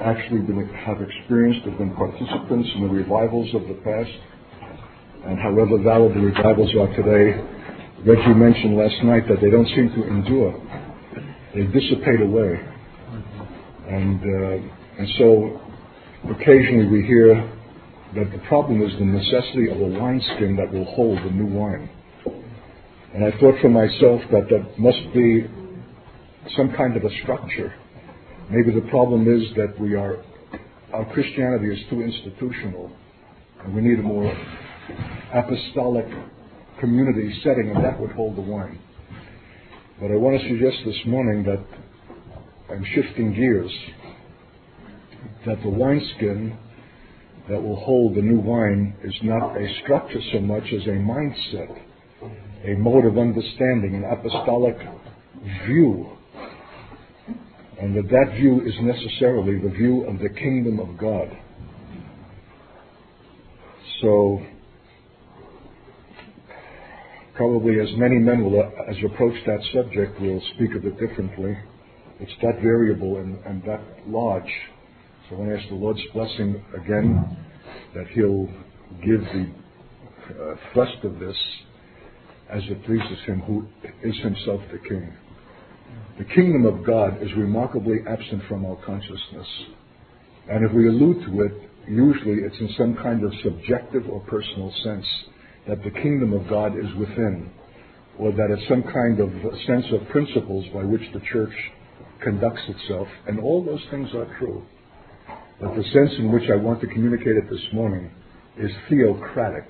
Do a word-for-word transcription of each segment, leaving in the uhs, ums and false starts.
actually been, have experienced, have been participants in the revivals of the past, and however valid the revivals are today, Reggie mentioned last night that they don't seem to endure. They dissipate away. And, uh, and so occasionally we hear that the problem is the necessity of a wineskin that will hold the new wine. And I thought for myself that that must be some kind of a structure. Maybe the problem is that we are, our Christianity is too institutional, and we need a more apostolic community setting, and that would hold the wine. But I want to suggest this morning that I'm shifting gears, that the wineskin that will hold the new wine is not a structure so much as a mindset, a mode of understanding, an apostolic view, and that that view is necessarily the view of the kingdom of God. So, probably as many men will, uh, as approach that subject, will speak of it differently. It's that variable and, and that large. So I want to ask the Lord's blessing again, that He'll give the uh, thrust of this as it pleases Him, who is Himself the King. The kingdom of God is remarkably absent from our consciousness. And if we allude to it, usually it's in some kind of subjective or personal sense, that the kingdom of God is within, or that it's some kind of sense of principles by which the church conducts itself. And all those things are true. But the sense in which I want to communicate it this morning is theocratic.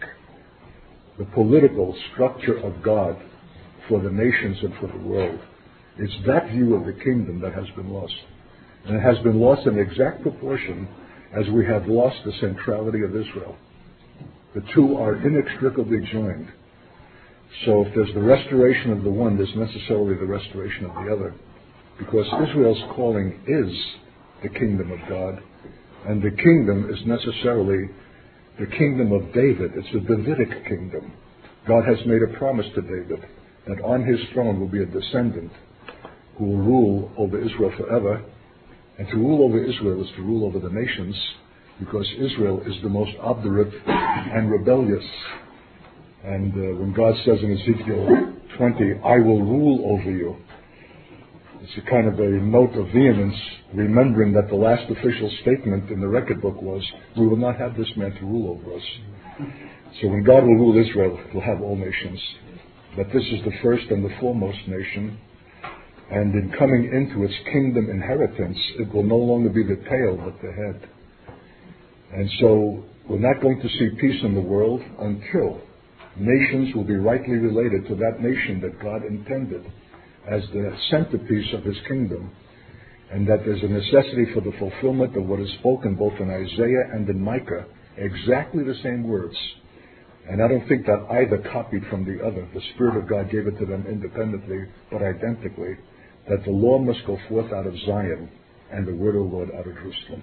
The political structure of God for the nations and for the world. It's that view of the kingdom that has been lost. And it has been lost in exact proportion as we have lost the centrality of Israel. The two are inextricably joined. So if there's the restoration of the one, there's necessarily the restoration of the other. Because Israel's calling is the kingdom of God. And the kingdom is necessarily the kingdom of David. It's a Davidic kingdom. God has made a promise to David that on his throne will be a descendant who will rule over Israel forever. And to rule over Israel is to rule over the nations, because Israel is the most obdurate and rebellious. And uh, when God says in Ezekiel twenty, I will rule over you, it's a kind of a note of vehemence, remembering that the last official statement in the record book was, we will not have this man to rule over us. So when God will rule Israel, He'll have all nations. But this is the first and the foremost nation. And in coming into its kingdom inheritance, it will no longer be the tail, but the head. And so we're not going to see peace in the world until nations will be rightly related to that nation that God intended as the centerpiece of His kingdom, and that there's a necessity for the fulfillment of what is spoken both in Isaiah and in Micah, exactly the same words. And I don't think that either copied from the other. The Spirit of God gave it to them independently, but identically, that the law must go forth out of Zion and the word of the Lord out of Jerusalem.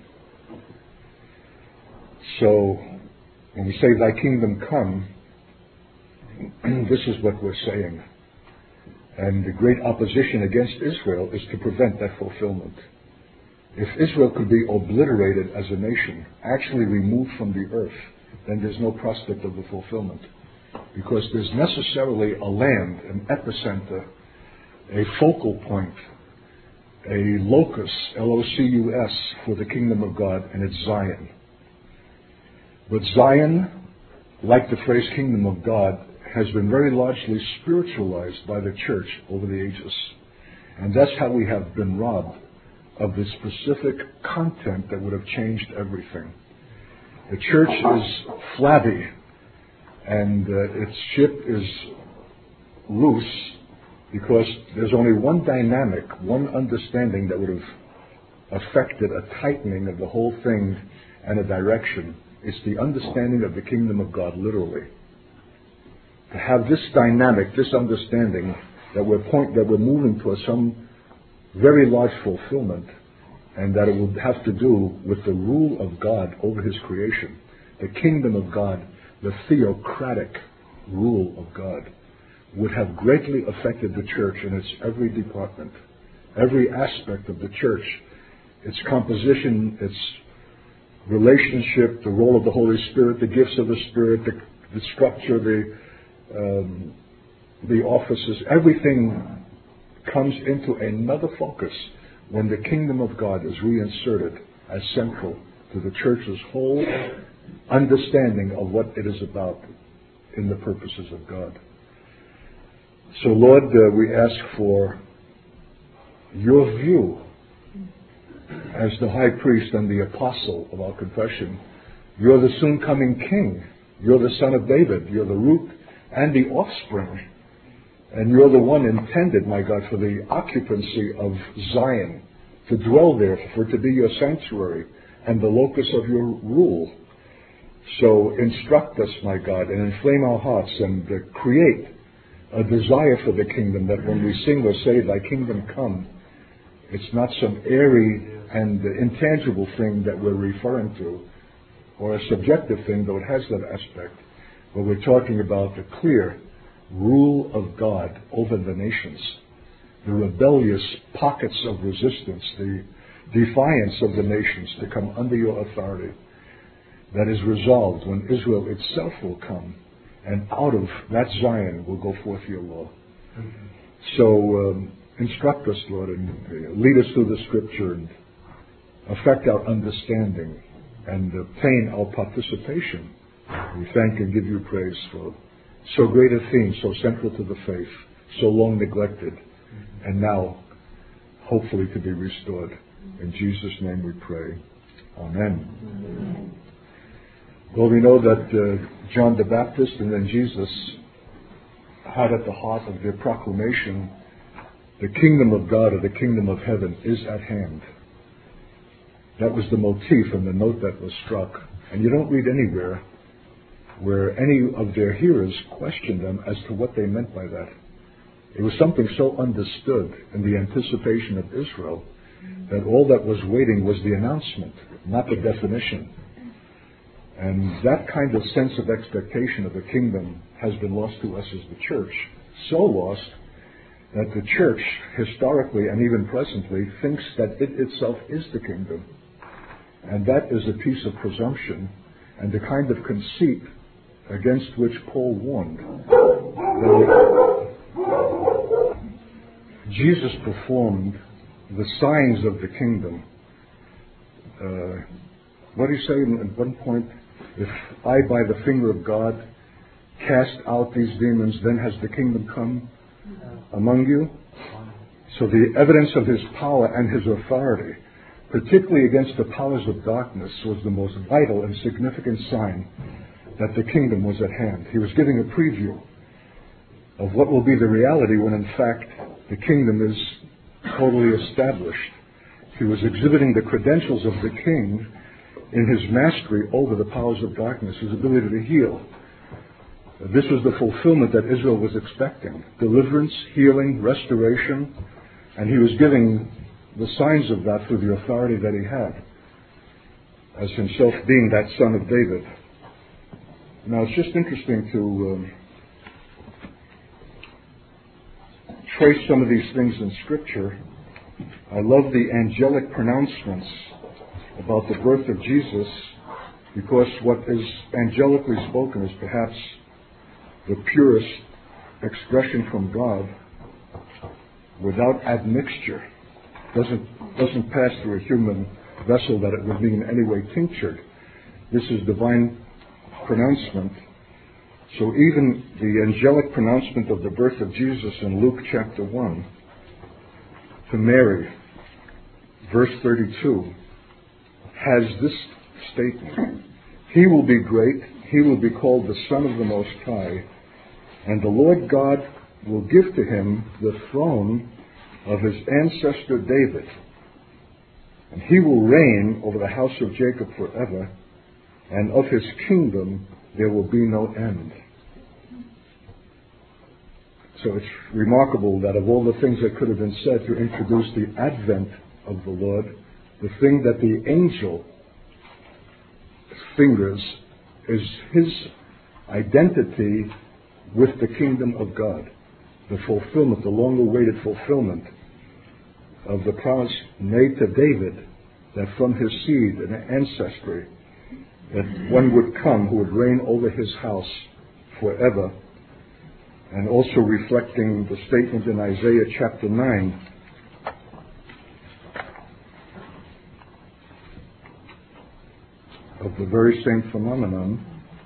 So, when we say, Thy kingdom come, this is what we're saying. And the great opposition against Israel is to prevent that fulfillment. If Israel could be obliterated as a nation, actually removed from the earth, then there's no prospect of the fulfillment. Because there's necessarily a land, an epicenter, a focal point, a locus, L O C U S, for the kingdom of God, and it's Zion. But Zion, like the phrase kingdom of God, has been very largely spiritualized by the church over the ages. And that's how we have been robbed of the specific content that would have changed everything. The church is flabby, and uh, its ship is loose, because there's only one dynamic, one understanding that would have affected a tightening of the whole thing and a direction. It's the understanding of the kingdom of God, literally. To have this dynamic, this understanding that we're point, that we're moving towards some very large fulfillment, and that it would have to do with the rule of God over His creation, the kingdom of God, the theocratic rule of God, would have greatly affected the church in its every department. Every aspect of the church its composition, its relationship, the role of the Holy Spirit, the gifts of the Spirit, the, the structure, the um, the offices, everything comes into another focus when the kingdom of God is reinserted as central to the church's whole understanding of what it is about in the purposes of God. So, Lord, uh, we ask for your view as the high priest and the apostle of our confession. You're the soon coming king. You're the son of David. You're the root and the offspring. And you're the one intended, my God, for the occupancy of Zion, to dwell there, for it to be your sanctuary and the locus of your rule. So instruct us, my God, and inflame our hearts and uh, create a desire for the kingdom, that when we sing or say, thy kingdom come, it's not some airy and uh, intangible thing that we're referring to, or a subjective thing, though it has that aspect, but we're talking about the clear rule of God over the nations, the rebellious pockets of resistance, the defiance of the nations to come under your authority, that is resolved when Israel itself will come, and out of that Zion will go forth your law. Mm-hmm. So um, instruct us, Lord, and uh, lead us through the Scripture and affect our understanding and obtain our participation. We thank and give you praise for so great a theme, so central to the faith, so long neglected, mm-hmm. and now hopefully to be restored. In Jesus' name we pray. Amen. Amen. Well, we know that uh, John the Baptist and then Jesus had at the heart of their proclamation, the kingdom of God or the kingdom of heaven is at hand. That was the motif and the note that was struck. And you don't read anywhere where any of their hearers questioned them as to what they meant by that. It was something so understood in the anticipation of Israel that all that was waiting was the announcement, not the definition. And that kind of sense of expectation of the kingdom has been lost to us as the church. So lost that the church, historically and even presently, thinks that it itself is the kingdom. And that is a piece of presumption and the kind of conceit against which Paul warned. That Jesus performed the signs of the kingdom. Uh, what did he say at one point? If I, by the finger of God, cast out these demons, then has the kingdom come among you? So the evidence of his power and his authority, particularly against the powers of darkness, was the most vital and significant sign that the kingdom was at hand. He was giving a preview of what will be the reality when, in fact, the kingdom is totally established. He was exhibiting the credentials of the king in his mastery over the powers of darkness, his ability to heal. This was the fulfillment that Israel was expecting. Deliverance, healing, restoration, and he was giving the signs of that through the authority that he had, as himself being that son of David. Now, it's just interesting to um, trace some of these things in Scripture. I love the angelic pronouncements about the birth of Jesus, because what is angelically spoken is perhaps the purest expression from God without admixture. Doesn't, doesn't pass through a human vessel that it would be in any way tinctured. This is divine pronouncement. So even the angelic pronouncement of the birth of Jesus in Luke chapter one to Mary, verse thirty-two, has this statement: he will be great, he will be called the Son of the Most High, and the Lord God will give to him the throne of his ancestor David, and he will reign over the house of Jacob forever, and of his kingdom there will be no end. So it's remarkable that of all the things that could have been said to introduce the advent of the Lord, the thing that the angel fingers is his identity with the kingdom of God, the fulfillment, the long-awaited fulfillment of the promise made to David that from his seed and ancestry, that one would come who would reign over his house forever, and also reflecting the statement in Isaiah chapter nine, of the very same phenomenon.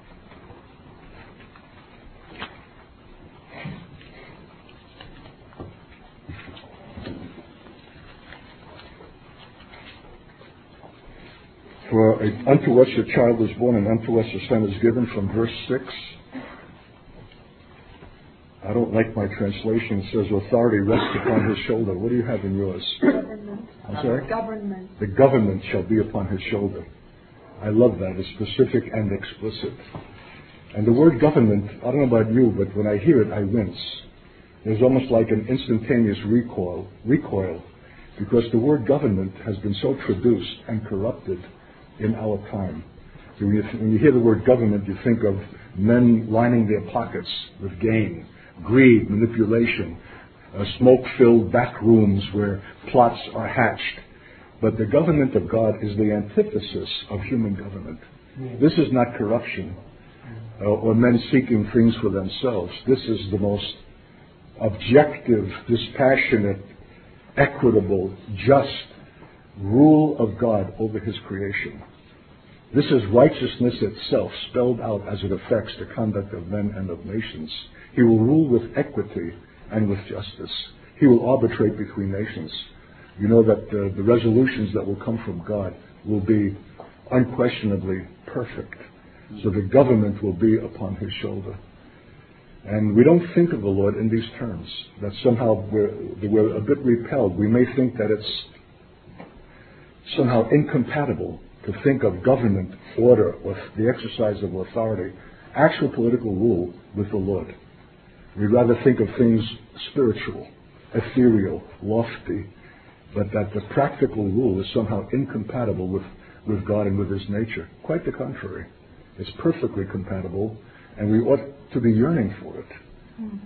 For a, unto us a child is born, and unto us a son is given, from verse six. I don't like my translation. It says authority rests upon his shoulder. What do you have in yours? Government. I'm sorry? Government. The government shall be upon his shoulder. I love that. It's specific and explicit. And the word government, I don't know about you, but when I hear it, I wince. There's almost like an instantaneous recoil, recoil, because the word government has been so traduced and corrupted in our time. So when you, when you hear the word government, you think of men lining their pockets with gain, greed, manipulation, uh, smoke-filled back rooms where plots are hatched. But the government of God is the antithesis of human government. Mm. This is not corruption uh, or men seeking things for themselves. This is the most objective, dispassionate, equitable, just rule of God over his creation. This is righteousness itself, spelled out as it affects the conduct of men and of nations. He will rule with equity and with justice. He will arbitrate between nations. You know that uh, the resolutions that will come from God will be unquestionably perfect. So the government will be upon his shoulder. And we don't think of the Lord in these terms, that somehow we're, that we're a bit repelled. We may think that it's somehow incompatible to think of government, order, or the exercise of authority, actual political rule with the Lord. We'd rather think of things spiritual, ethereal, lofty, but that the practical rule is somehow incompatible with, with God and with his nature. Quite the contrary. It's perfectly compatible, and we ought to be yearning for it. Mm.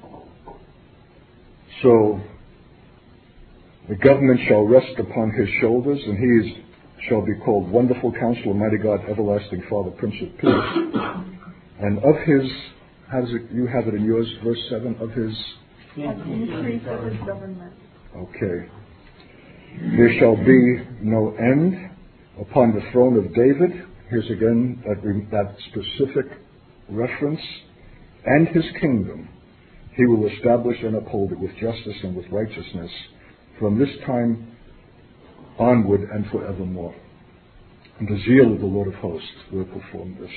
So, the government shall rest upon his shoulders, and he is, shall be called Wonderful Counselor, Mighty God, Everlasting Father, Prince of Peace. And of his, how does it, you have it in yours, verse seven, of his... Of increase of his government. Okay. There shall be no end upon the throne of David. Here's again that, that specific reference. And his kingdom. He will establish and uphold it with justice and with righteousness from this time onward and forevermore. And the zeal of the Lord of hosts will perform this.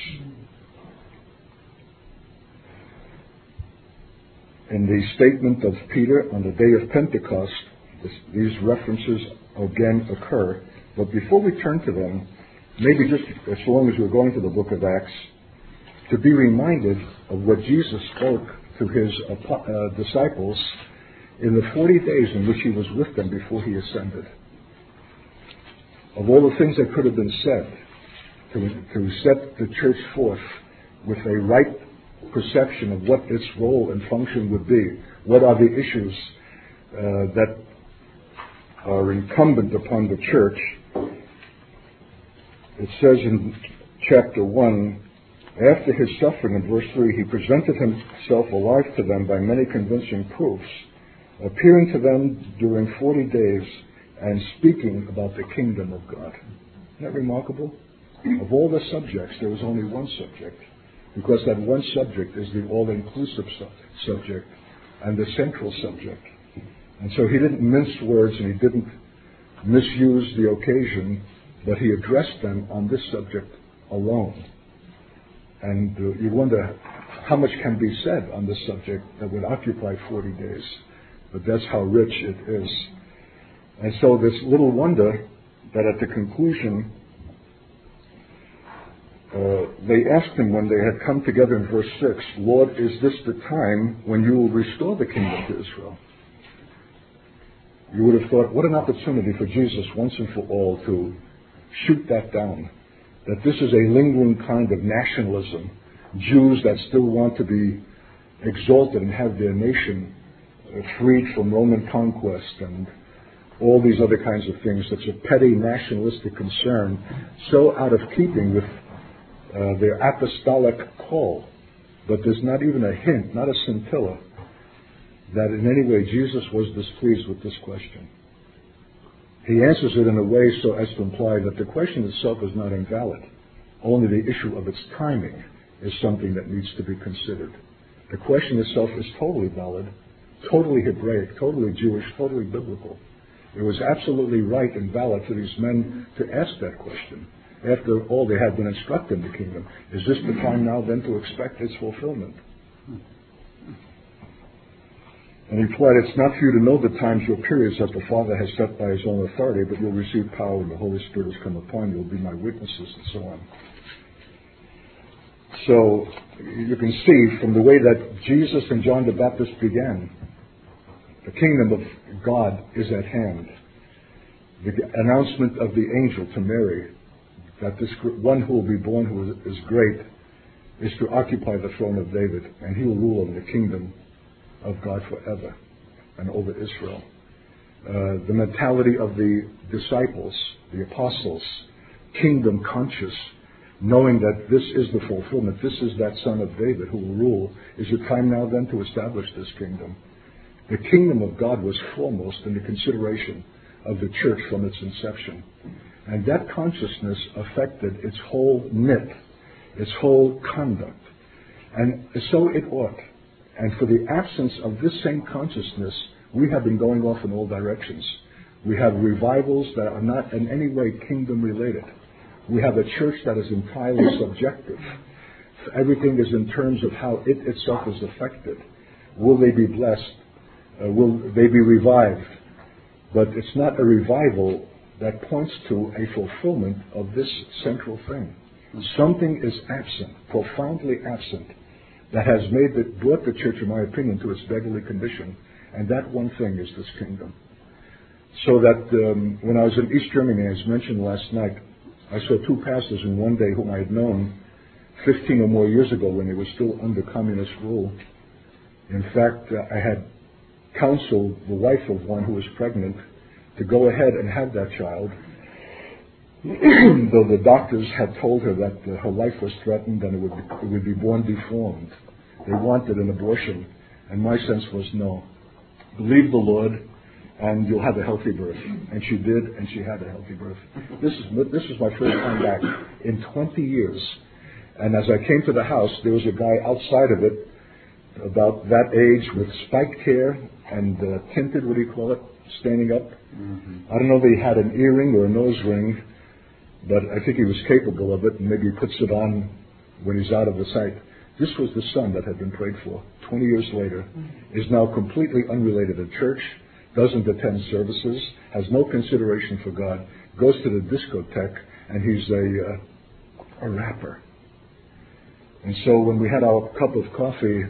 In the statement of Peter on the day of Pentecost, this, these references again occur. But before we turn to them, maybe just as long as we're going to the book of Acts, to be reminded of what Jesus spoke to his uh, disciples in the forty days in which he was with them before he ascended. Of all the things that could have been said to, to set the church forth with a right perception of what its role and function would be, what are the issues uh, that are incumbent upon the church, it says in chapter one, after his suffering, in verse three, he presented himself alive to them by many convincing proofs, appearing to them during forty days and speaking about the kingdom of God. Isn't that remarkable? Of all the subjects, there was only one subject, because that one subject is the all-inclusive su- subject and the central subject. And so he didn't mince words and he didn't misuse the occasion, but he addressed them on this subject alone. And uh, you wonder how much can be said on this subject that would occupy forty days. But that's how rich it is. And so this little wonder that at the conclusion, uh, they asked him when they had come together in verse six, Lord, is this the time when you will restore the kingdom to Israel? You would have thought, what an opportunity for Jesus once and for all to shoot that down. That this is a lingering kind of nationalism. Jews that still want to be exalted and have their nation freed from Roman conquest and all these other kinds of things. It's a petty nationalistic concern, so out of keeping with uh, their apostolic call. But there's not even a hint, not a scintilla, that in any way Jesus was displeased with this question. He answers it in a way so as to imply that the question itself is not invalid. Only the issue of its timing is something that needs to be considered. The question itself is totally valid, totally Hebraic, totally Jewish, totally biblical. It was absolutely right and valid for these men to ask that question. After all, they had been instructed in the kingdom. Is this the time now then to expect its fulfillment? And he replied, it's not for you to know the times or periods that the Father has set by his own authority, but you'll receive power when the Holy Spirit has come upon you. You'll be my witnesses, and so on. So you can see from the way that Jesus and John the Baptist began, the kingdom of God is at hand. The announcement of the angel to Mary that this one who will be born who is great is to occupy the throne of David, and he will rule over the kingdom of God forever and over Israel. Uh, the mentality of the disciples, the apostles, kingdom conscious, knowing that this is the fulfillment, this is that son of David who will rule. Is it time now then to establish this kingdom? The kingdom of God was foremost in the consideration of the church from its inception. And that consciousness affected its whole myth, its whole conduct. And so it ought. And for the absence of this same consciousness, we have been going off in all directions. We have revivals that are not in any way kingdom related. We have a church that is entirely subjective. Everything is in terms of how it itself is affected. Will they be blessed? Uh, will they be revived? But it's not a revival that points to a fulfillment of this central thing. Something is absent, profoundly absent, that has made the, brought the church, in my opinion, to its beggarly condition. And that one thing is this kingdom. So that um, when I was in East Germany, as mentioned last night, I saw two pastors in one day whom I had known fifteen or more years ago when they were still under communist rule. In fact, uh, I had counseled the wife of one who was pregnant to go ahead and have that child, though the doctors had told her that uh, her life was threatened and it would, be, it would be born deformed. They wanted an abortion, and my sense was no. Believe the Lord, and you'll have a healthy birth. And she did, and she had a healthy birth. This is this was my first time back in twenty years. And as I came to the house, there was a guy outside of it, about that age, with spiked hair and uh, tinted, what do you call it, standing up. Mm-hmm. I don't know if he had an earring or a nose ring, but I think he was capable of it, and maybe he puts it on when he's out of the sight. This was the son that had been prayed for. Twenty years later, mm-hmm. is now completely unrelated to church, doesn't attend services, has no consideration for God, goes to the discotheque, and he's a uh, a rapper. And so when we had our cup of coffee,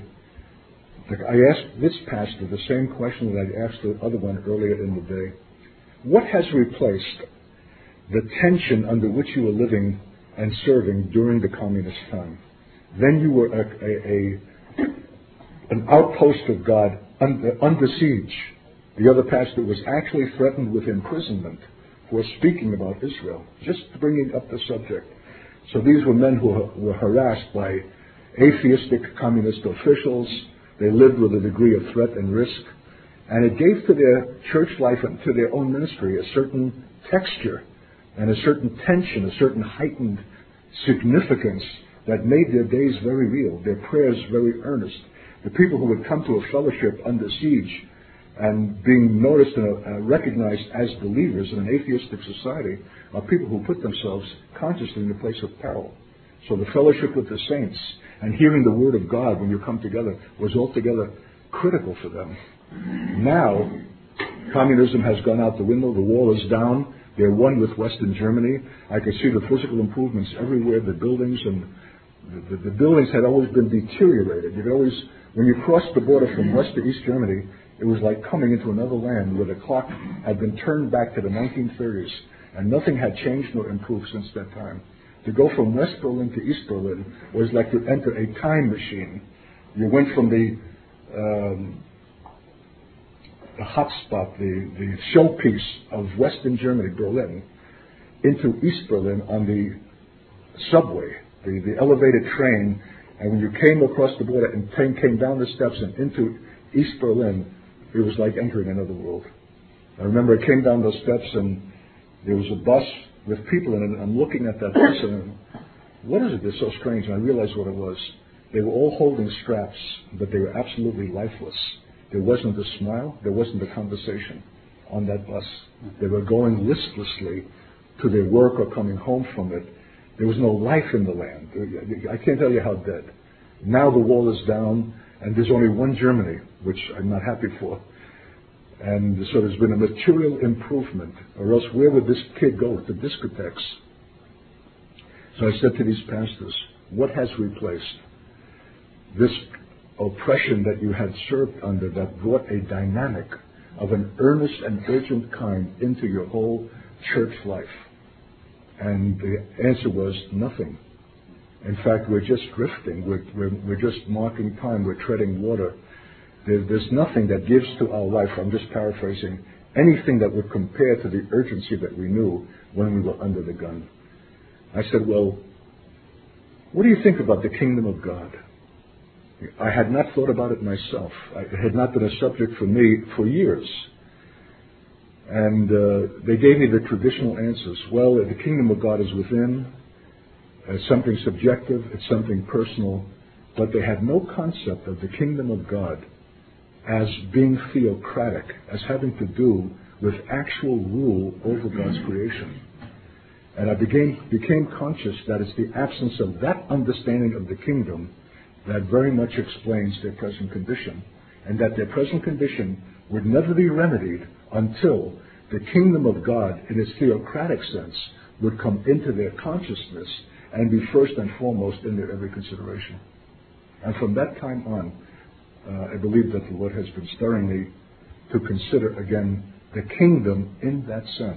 I asked this pastor the same question that I asked the other one earlier in the day. What has replaced the tension under which you were living and serving during the communist time? Then you were a, a, a, an outpost of God under, under siege. The other pastor was actually threatened with imprisonment for speaking about Israel, just bringing up the subject. So these were men who were harassed by atheistic communist officials. They lived with a degree of threat and risk. And it gave to their church life and to their own ministry a certain texture and a certain tension, a certain heightened significance that made their days very real, their prayers very earnest. The people who would come to a fellowship under siege and being noticed and uh, recognized as believers in an atheistic society are people who put themselves consciously in the place of peril. So the fellowship with the saints and hearing the word of God when you come together was altogether critical for them. Now, communism has gone out the window. The wall is down. They're one with Western Germany. I could see the physical improvements everywhere. The buildings and the, the, the buildings had always been deteriorated. You could always, when you crossed the border from West to East Germany, it was like coming into another land where the clock had been turned back to the nineteen thirties, and nothing had changed nor improved since that time. To go from West Berlin to East Berlin was like to enter a time machine. You went from the um, the hotspot, the, the showpiece of Western Germany, Berlin, into East Berlin on the subway, the, the elevated train. And when you came across the border and came, came down the steps and into East Berlin, it was like entering another world. I remember I came down those steps and there was a bus with people in it, and I'm looking at that bus and what is it that's so strange? And I realized what it was. They were all holding straps, but they were absolutely lifeless. There wasn't a smile, there wasn't a conversation on that bus. They were going listlessly to their work or coming home from it. There was no life in the land. I can't tell you how dead. Now the wall is down, and there's only one Germany, which I'm not happy for. And so there's been a material improvement, or else where would this kid go with the discotheques? So I said to these pastors, what has replaced this oppression that you had served under that brought a dynamic of an earnest and urgent kind into your whole church life? And the answer was nothing. In fact, we're just drifting. We're, we're, we're just marking time. We're treading water. There, there's nothing that gives to our life, I'm just paraphrasing, anything that would compare to the urgency that we knew when we were under the gun. I said, well, what do you think about the kingdom of God? I had not thought about it myself. It had not been a subject for me for years. And uh, they gave me the traditional answers. Well, the kingdom of God is within. It's something subjective. It's something personal. But they had no concept of the kingdom of God as being theocratic, as having to do with actual rule over God's creation. And I became, became conscious that it's the absence of that understanding of the kingdom that very much explains their present condition, and that their present condition would never be remedied until the kingdom of God, in its theocratic sense, would come into their consciousness and be first and foremost in their every consideration. And from that time on, uh, I believe that the Lord has been stirring me to consider again the kingdom in that sense.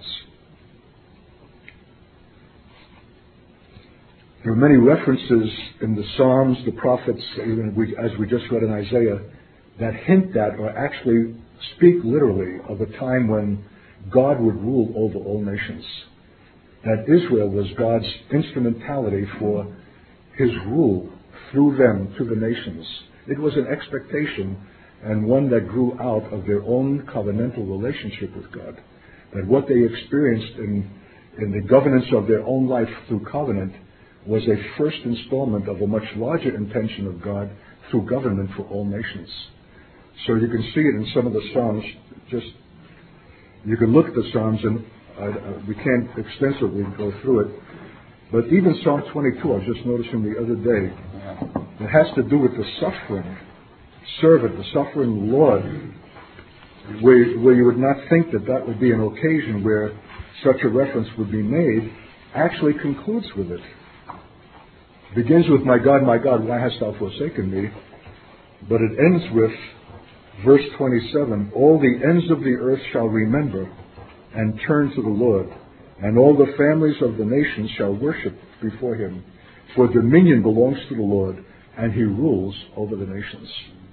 There are many references in the Psalms, the prophets, even we, as we just read in Isaiah, that hint at or actually speak literally of a time when God would rule over all nations. That Israel was God's instrumentality for His rule through them to the nations. It was an expectation, and one that grew out of their own covenantal relationship with God. That what they experienced in, in the governance of their own life through covenant was a first installment of a much larger intention of God through government for all nations. So you can see it in some of the Psalms. Just you can look at the Psalms, and uh, uh, we can't extensively go through it. But even Psalm twenty-two, I was just noticing the other day, it has to do with the suffering servant, the suffering Lord, where, where you would not think that that would be an occasion where such a reference would be made, actually concludes with it. Begins with, my God, my God, why hast thou forsaken me? But it ends with verse twenty-seven, all the ends of the earth shall remember and turn to the Lord, and all the families of the nations shall worship before Him. For dominion belongs to the Lord, and He rules over the nations.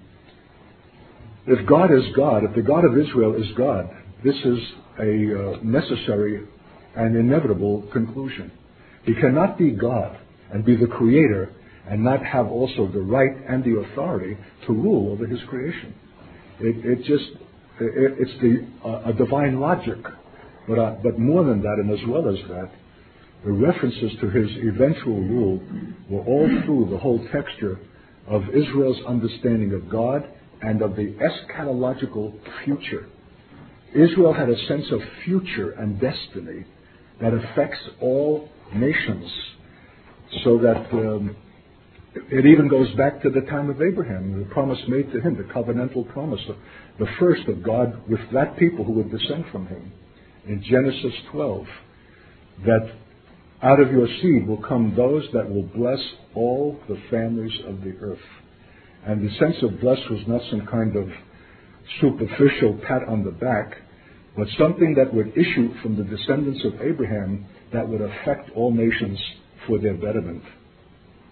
If God is God, if the God of Israel is God, this is a uh, necessary and inevitable conclusion. He cannot be God and be the creator and not have also the right and the authority to rule over His creation. It, it just, it, it's the uh, a divine logic. But, uh, but more than that, and as well as that, the references to His eventual rule were all through the whole texture of Israel's understanding of God and of the eschatological future. Israel had a sense of future and destiny that affects all nations, so that um, it even goes back to the time of Abraham, the promise made to him, the covenantal promise, the first of God with that people who would descend from him. In Genesis twelve, that out of your seed will come those that will bless all the families of the earth. And the sense of bless was not some kind of superficial pat on the back, but something that would issue from the descendants of Abraham that would affect all nations for their betterment.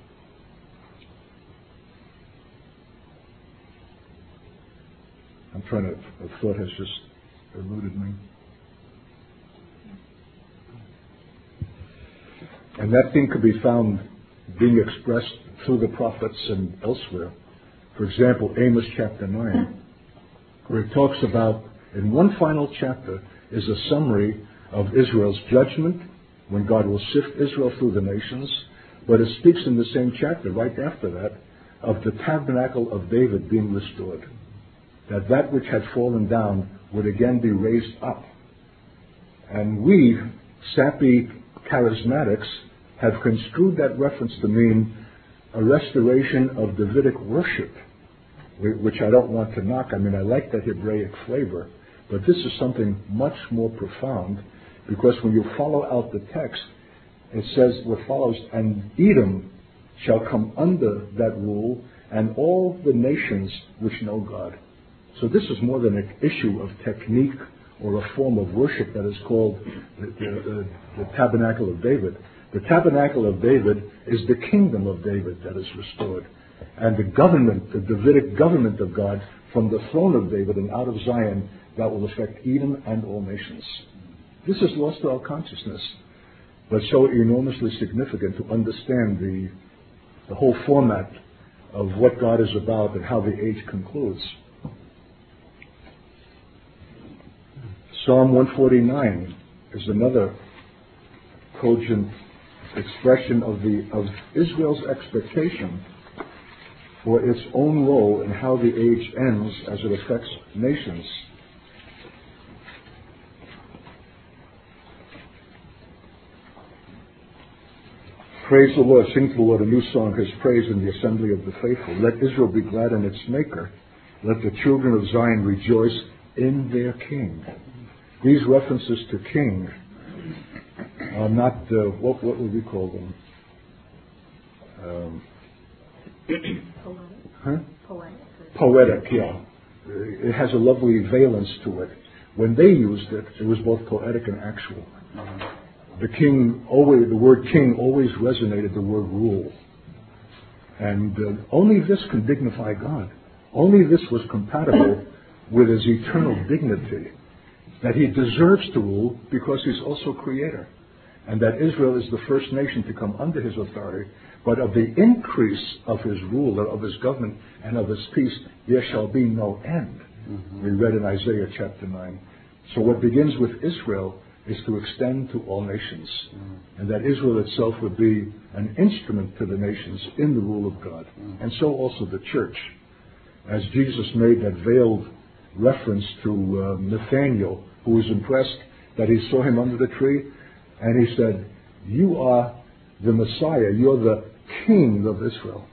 I'm trying to, a thought has just eluded me. And that thing could be found being expressed through the prophets and elsewhere. For example, Amos chapter nine, where it talks about, in one final chapter, is a summary of Israel's judgment, when God will sift Israel through the nations. But it speaks in the same chapter, right after that, of the tabernacle of David being restored. That that which had fallen down would again be raised up. And we, sappy charismatics, have construed that reference to mean a restoration of Davidic worship, which I don't want to knock. I mean, I like that Hebraic flavor, but this is something much more profound, because when you follow out the text, it says what follows, and Edom shall come under that rule, and all the nations which know God. So this is more than an issue of technique or a form of worship that is called the, the, the, the Tabernacle of David. The Tabernacle of David is the kingdom of David that is restored. And the government, the Davidic government of God, from the throne of David and out of Zion, that will affect Edom and all nations. This is lost to our consciousness, but so enormously significant to understand the, the whole format of what God is about and how the age concludes. Psalm one forty-nine is another cogent expression of the of Israel's expectation for its own role in how the age ends as it affects nations. Praise the Lord, sing to the Lord a new song, his praise in the assembly of the faithful. Let Israel be glad in its maker. Let the children of Zion rejoice in their king. These references to king are not, uh, what, what would we call them? Um, Poetic. huh? Poetic. Poetic, yeah. It has a lovely valence to it. When they used it, it was both poetic and actual. Uh-huh. The king always, the word king always resonated the word rule. And uh, only this can dignify God. Only this was compatible with his eternal dignity. That he deserves to rule because he's also creator. And that Israel is the first nation to come under his authority. But of the increase of his rule, of his government, and of his peace, there shall be no end. Mm-hmm. We read in Isaiah chapter nine. So what begins with Israel is to extend to all nations. Mm-hmm. And that Israel itself would be an instrument to the nations in the rule of God. Mm-hmm. And so also the church. As Jesus made that veiled reference to uh, Nathanael, who was impressed that he saw him under the tree, and he said, you are the Messiah, you're the King of Israel.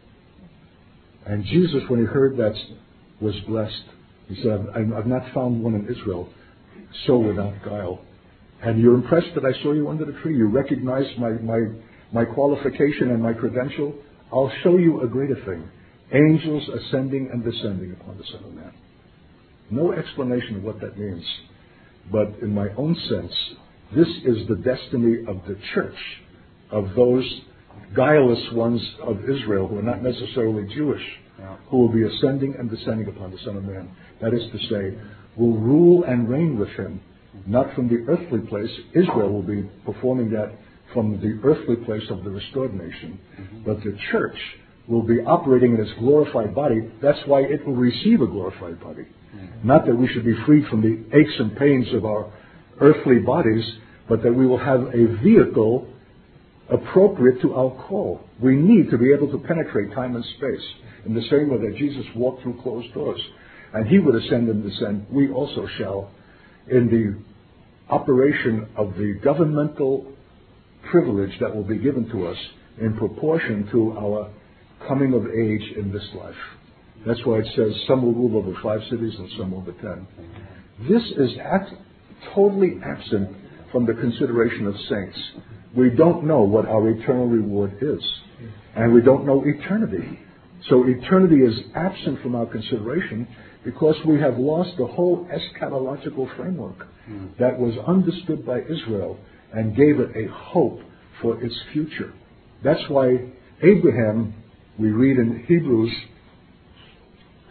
And Jesus, when he heard that, was blessed. He said, I've, I've not found one in Israel so without guile. And you're impressed that I saw you under the tree. You recognize my, my, my qualification and my credential. I'll show you a greater thing. Angels ascending and descending upon the Son of Man. No explanation of what that means. But in my own sense, this is the destiny of the church, of those guileless ones of Israel who are not necessarily Jewish, yeah. who will be ascending and descending upon the Son of Man. That is to say, will rule and reign with him, not from the earthly place. Israel will be performing that from the earthly place of the restored nation. Mm-hmm. But the church will be operating in its glorified body. That's why it will receive a glorified body. Mm-hmm. Not that we should be freed from the aches and pains of our earthly bodies, but that we will have a vehicle appropriate to our call. We need to be able to penetrate time and space in the same way that Jesus walked through closed doors. And he would ascend and descend. We also shall, in the operation of the governmental privilege that will be given to us in proportion to our coming of age in this life. That's why it says some will rule over five cities and some over ten. This is at, totally absent from the consideration of saints. We don't know what our eternal reward is. And we don't know eternity. So eternity is absent from our consideration because we have lost the whole eschatological framework mm. that was understood by Israel and gave it a hope for its future. That's why Abraham, we read in Hebrews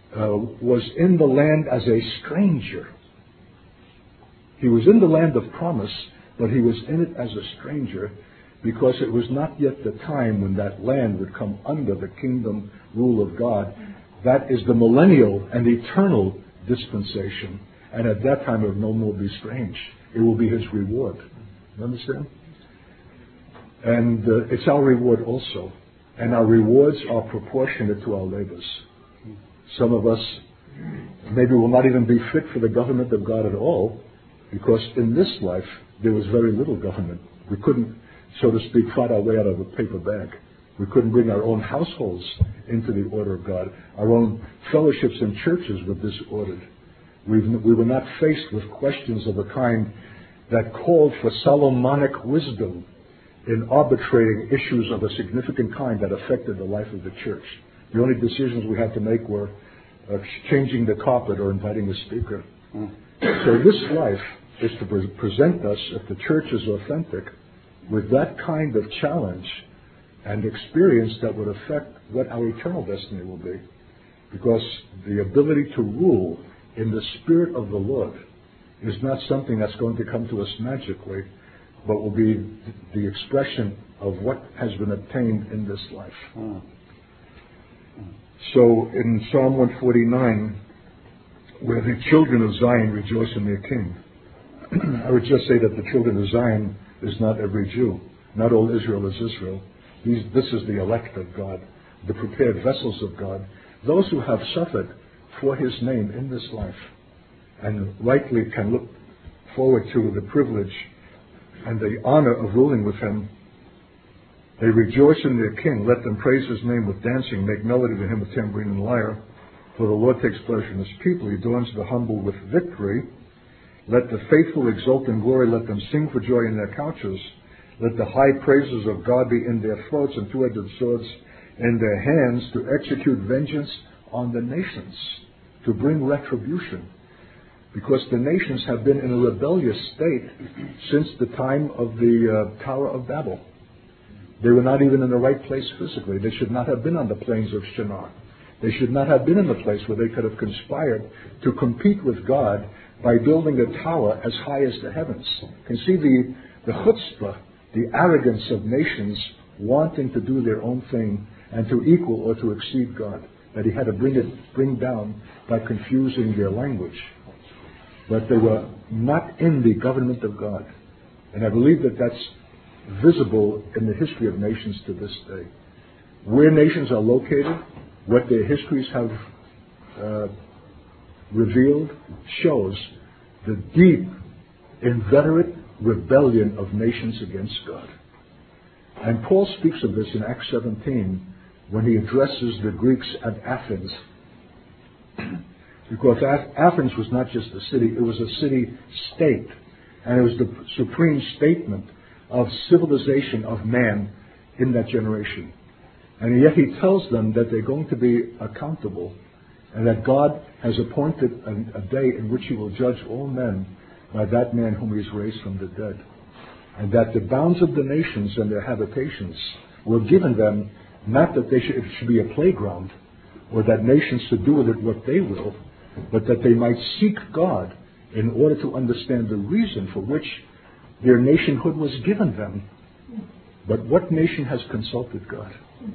uh, was in the land as a stranger. He was in the land of promise, but he was in it as a stranger because it was not yet the time when that land would come under the kingdom rule of God. That is the millennial and eternal dispensation. And at that time it will no more be strange. It will be his reward. You understand? And uh, it's our reward also. And our rewards are proportionate to our labors. Some of us maybe will not even be fit for the government of God at all, because in this life there was very little government. We couldn't, so to speak, fight our way out of a paper bag. We couldn't bring our own households into the order of God. Our own fellowships and churches were disordered. We, we were not faced with questions of a kind that called for Solomonic wisdom in arbitrating issues of a significant kind that affected the life of the church. The only decisions we had to make were uh, changing the carpet or inviting a speaker. Mm. So this life is to pre- present us, if the church is authentic, with that kind of challenge and experience that would affect what our eternal destiny will be. Because the ability to rule in the Spirit of the Lord is not something that's going to come to us magically, but will be the expression of what has been obtained in this life. Mm. So in Psalm one forty-nine, where the children of Zion rejoice in their King, I would just say that the children of Zion is not every Jew. Not all Israel is Israel. These, this is the elect of God, the prepared vessels of God, those who have suffered for his name in this life and rightly can look forward to the privilege and the honor of ruling with him. They rejoice in their King. Let them praise his name with dancing, make melody to him with tambourine and lyre. For the Lord takes pleasure in his people. He adorns the humble with victory. Let the faithful exult in glory. Let them sing for joy in their couches. Let the high praises of God be in their throats and two-edged swords in their hands, to execute vengeance on the nations, to bring retribution. Because the nations have been in a rebellious state since the time of the uh, Tower of Babel. They were not even in the right place physically. They should not have been on the plains of Shinar. They should not have been in the place where they could have conspired to compete with God by building a tower as high as the heavens. You can see the, the chutzpah, the arrogance of nations wanting to do their own thing and to equal or to exceed God, that he had to bring it bring down by confusing their language. But they were not in the government of God. And I believe that that's visible in the history of nations to this day. Where nations are located, what their histories have uh, revealed, shows the deep, inveterate rebellion of nations against God. And Paul speaks of this in Acts seventeen when he addresses the Greeks at Athens. Because Athens was not just a city, it was a city-state. And it was the supreme statement of civilization of man in that generation. And yet he tells them that they're going to be accountable and that God has appointed a, a day in which he will judge all men by that man whom he's raised from the dead. And that the bounds of the nations and their habitations were given them, not that they should, it should be a playground or that nations should do with it what they will, but that they might seek God in order to understand the reason for which their nationhood was given them. But what nation has consulted God?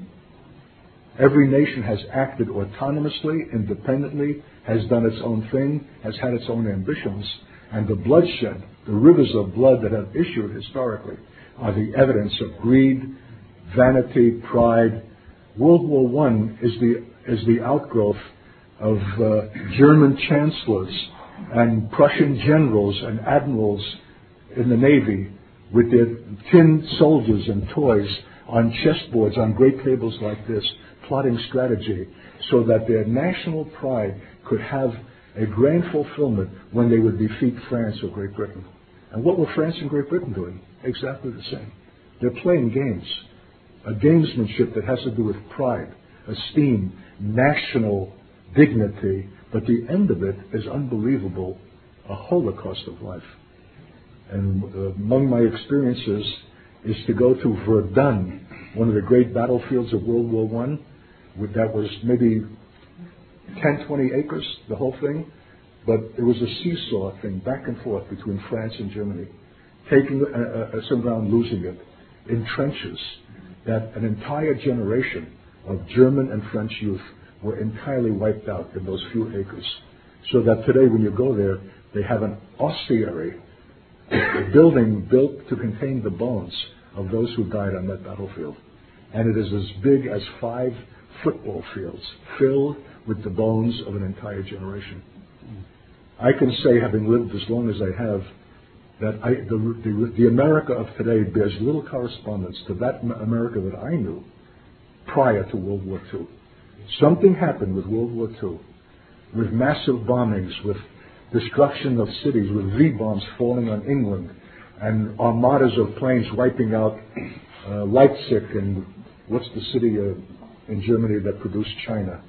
Every nation has acted autonomously, independently, has done its own thing, has had its own ambitions, and the bloodshed, the rivers of blood that have issued historically are the evidence of greed, vanity, pride. World War One is the is the outgrowth of uh, German chancellors and Prussian generals and admirals in the Navy with their tin soldiers and toys on chessboards, on great tables like this, plotting strategy so that their national pride could have a grand fulfillment when they would defeat France or Great Britain. And what were France and Great Britain doing? Exactly the same. They're playing games, a gamesmanship that has to do with pride, esteem, national dignity, but the end of it is unbelievable, a holocaust of life. And uh, among my experiences is to go to Verdun, one of the great battlefields of World War One, that was maybe ten, twenty acres, the whole thing. But it was a seesaw thing, back and forth between France and Germany, taking uh, uh, some ground, losing it, in trenches, that an entire generation of German and French youth were entirely wiped out in those few acres. So that today when you go there, they have an ossuary, a building built to contain the bones of those who died on that battlefield. And it is as big as five football fields filled with the bones of an entire generation. I can say, having lived as long as I have, that I, the, the, the America of today bears little correspondence to that America that I knew prior to World War Two. Something happened with World War Two, with massive bombings, with destruction of cities, with V-bombs falling on England, and armadas of planes wiping out uh, Leipzig and what's the city uh, in Germany that produced China?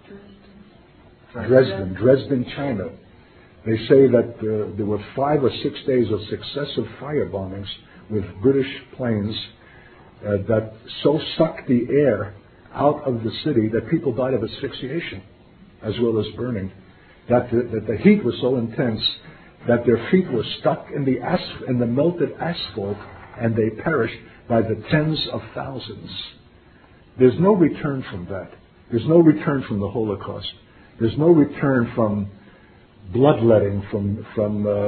Dresden, Dresden, China. They say that uh, there were five or six days of successive fire bombings with British planes uh, that so sucked the air out of the city that people died of asphyxiation as well as burning. That the, that the heat was so intense that their feet were stuck in the asp- in the melted asphalt and they perished by the tens of thousands. There's no return from that. There's no return from the Holocaust. There's no return from bloodletting, from from uh,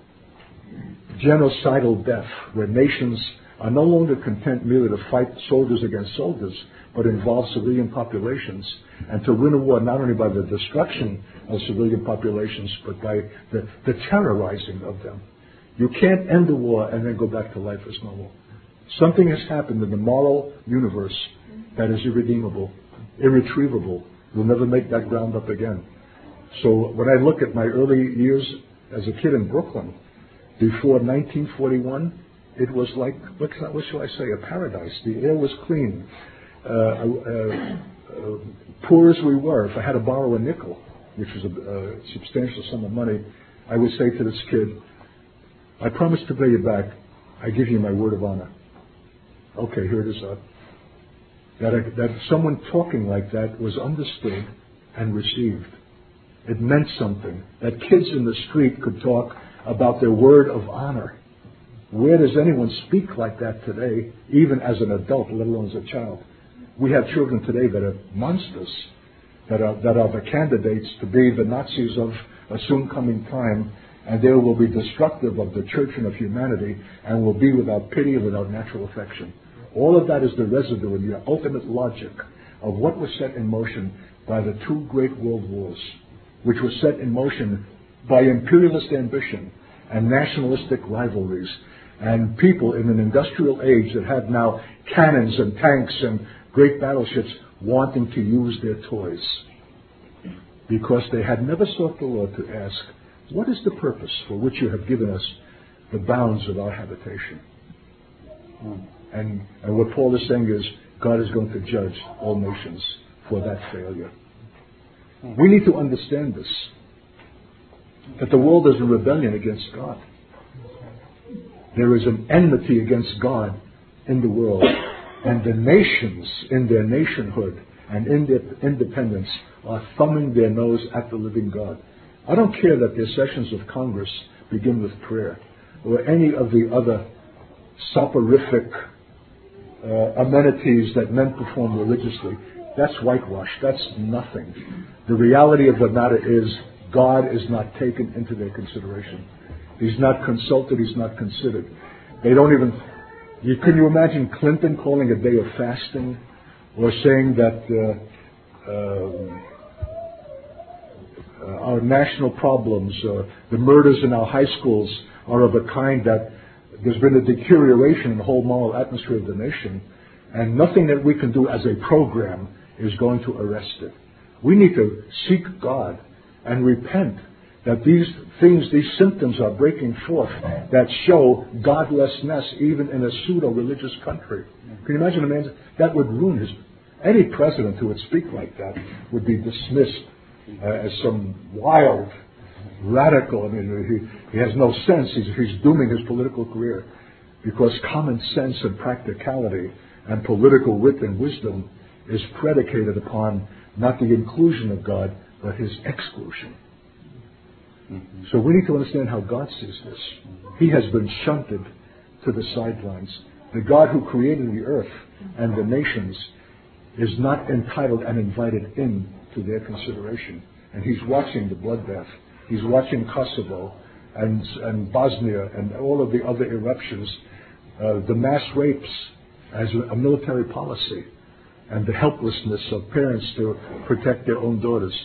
genocidal death, where nations are no longer content merely to fight soldiers against soldiers, but involve civilian populations, and to win a war not only by the destruction of civilian populations, but by the, the terrorizing of them. You can't end the war and then go back to life as normal. Something has happened in the moral universe that is irredeemable, irretrievable. We'll never make that ground up again. So when I look at my early years as a kid in Brooklyn, before nineteen forty-one, it was like, what, what shall I say, a paradise. The air was clean. Uh, uh, uh, poor as we were, if I had to borrow a nickel, which was a, a substantial sum of money, I would say to this kid, I promise to pay you back. I give you my word of honor. Okay, here it is. Uh, that, I, that someone talking like that was understood and received. It meant something. That kids in the street could talk about their word of honor. Where does anyone speak like that today, even as an adult, let alone as a child? We have children today that are monsters, that are, that are the candidates to be the Nazis of a soon coming time, and they will be destructive of the church and of humanity, and will be without pity and without natural affection. All of that is the residue and the ultimate logic of what was set in motion by the two great world wars, which was set in motion by imperialist ambition and nationalistic rivalries, and people in an industrial age that have now cannons and tanks and great battleships wanting to use their toys because they had never sought the Lord to ask, what is the purpose for which you have given us the bounds of our habitation? Mm. And, and what Paul is saying is, God is going to judge all nations for that failure. Mm. We need to understand this, that the world is a rebellion against God. There is an enmity against God in the world, and the nations in their nationhood and in their independence are thumbing their nose at the living God. I don't care that their sessions of Congress begin with prayer or any of the other soporific uh, amenities that men perform religiously. That's whitewash. That's nothing. The reality of the matter is God is not taken into their consideration. He's not consulted. He's not considered. They don't even... You, can you imagine Clinton calling a day of fasting or saying that uh, uh, uh, our national problems, uh, the murders in our high schools are of a kind that there's been a deterioration in the whole moral atmosphere of the nation, and nothing that we can do as a program is going to arrest it. We need to seek God and repent that these things, these symptoms are breaking forth that show godlessness even in a pseudo-religious country. Can you imagine a man that would ruin his... Any president who would speak like that would be dismissed uh, as some wild radical. I mean, he, he has no sense. He's, he's dooming his political career because common sense and practicality and political wit and wisdom is predicated upon not the inclusion of God, but his exclusion. Mm-hmm. So we need to understand how God sees this. He has been shunted to the sidelines. The God who created the earth and the nations is not entitled and invited in to their consideration. And he's watching the bloodbath. He's watching Kosovo and, and Bosnia and all of the other eruptions, uh, the mass rapes as a military policy, and the helplessness of parents to protect their own daughters.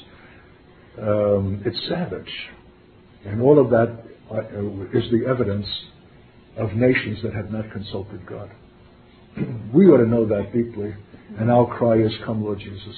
Um, it's savage. And all of that uh, is the evidence of nations that have not consulted God. We ought to know that deeply, and our cry is, come, Lord Jesus.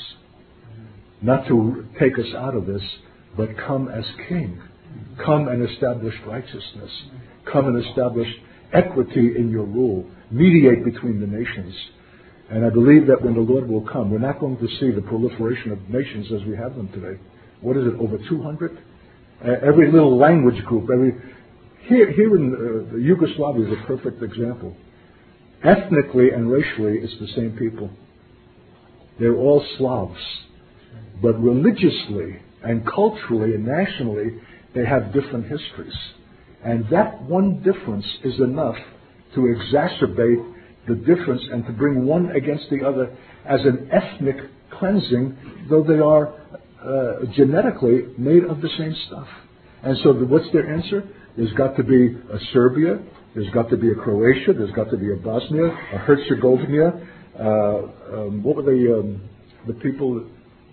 Not to take us out of this, but come as King. Come and establish righteousness. Come and establish equity in your rule. Mediate between the nations. And I believe that when the Lord will come, we're not going to see the proliferation of nations as we have them today. What is it, over two hundred? Uh, every little language group, every here, here in uh, Yugoslavia is a perfect example. Ethnically and racially, it's the same people. They're all Slavs. But religiously and culturally and nationally, they have different histories. And that one difference is enough to exacerbate the difference and to bring one against the other as an ethnic cleansing, though they are uh, genetically made of the same stuff. And so the, what's their answer? There's got to be a Serbia, there's got to be a Croatia, there's got to be a Bosnia, a Herzegovina. Uh, um, what were the um, the people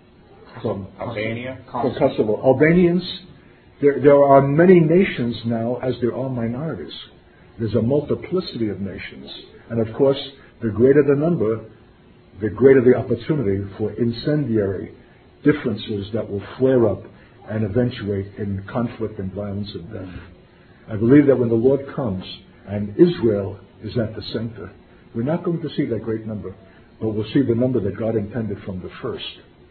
from Albania, from Kosovo? Albanians. There, there are many nations now, as there are minorities. There's a multiplicity of nations, and of course, the greater the number, the greater the opportunity for incendiary differences that will flare up and eventuate in conflict and violence and death. I believe that when the Lord comes and Israel is at the center, we're not going to see that great number, but we'll see the number that God intended from the first.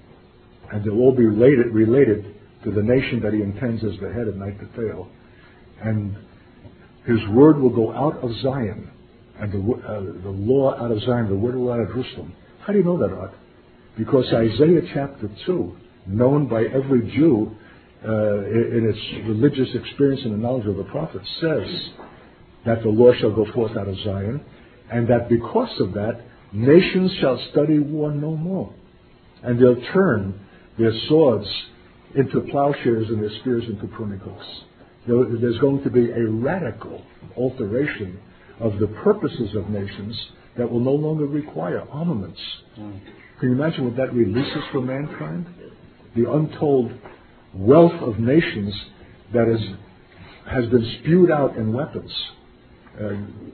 And they'll all be related, related to the nation that he intends as the head and not the tail. And his word will go out of Zion, and the, uh, the law out of Zion, the word will go out of Jerusalem. How do you know that, Art? Because Isaiah chapter two, known by every Jew uh, in its religious experience and the knowledge of the prophet, says that the law shall go forth out of Zion, and that because of that, nations shall study war no more. And they'll turn their swords into plowshares and their spears into pruning hooks. There's going to be a radical alteration of the purposes of nations that will no longer require armaments. Mm. Can you imagine what that releases for mankind? The untold wealth of nations that is, has been spewed out in weapons. Uh,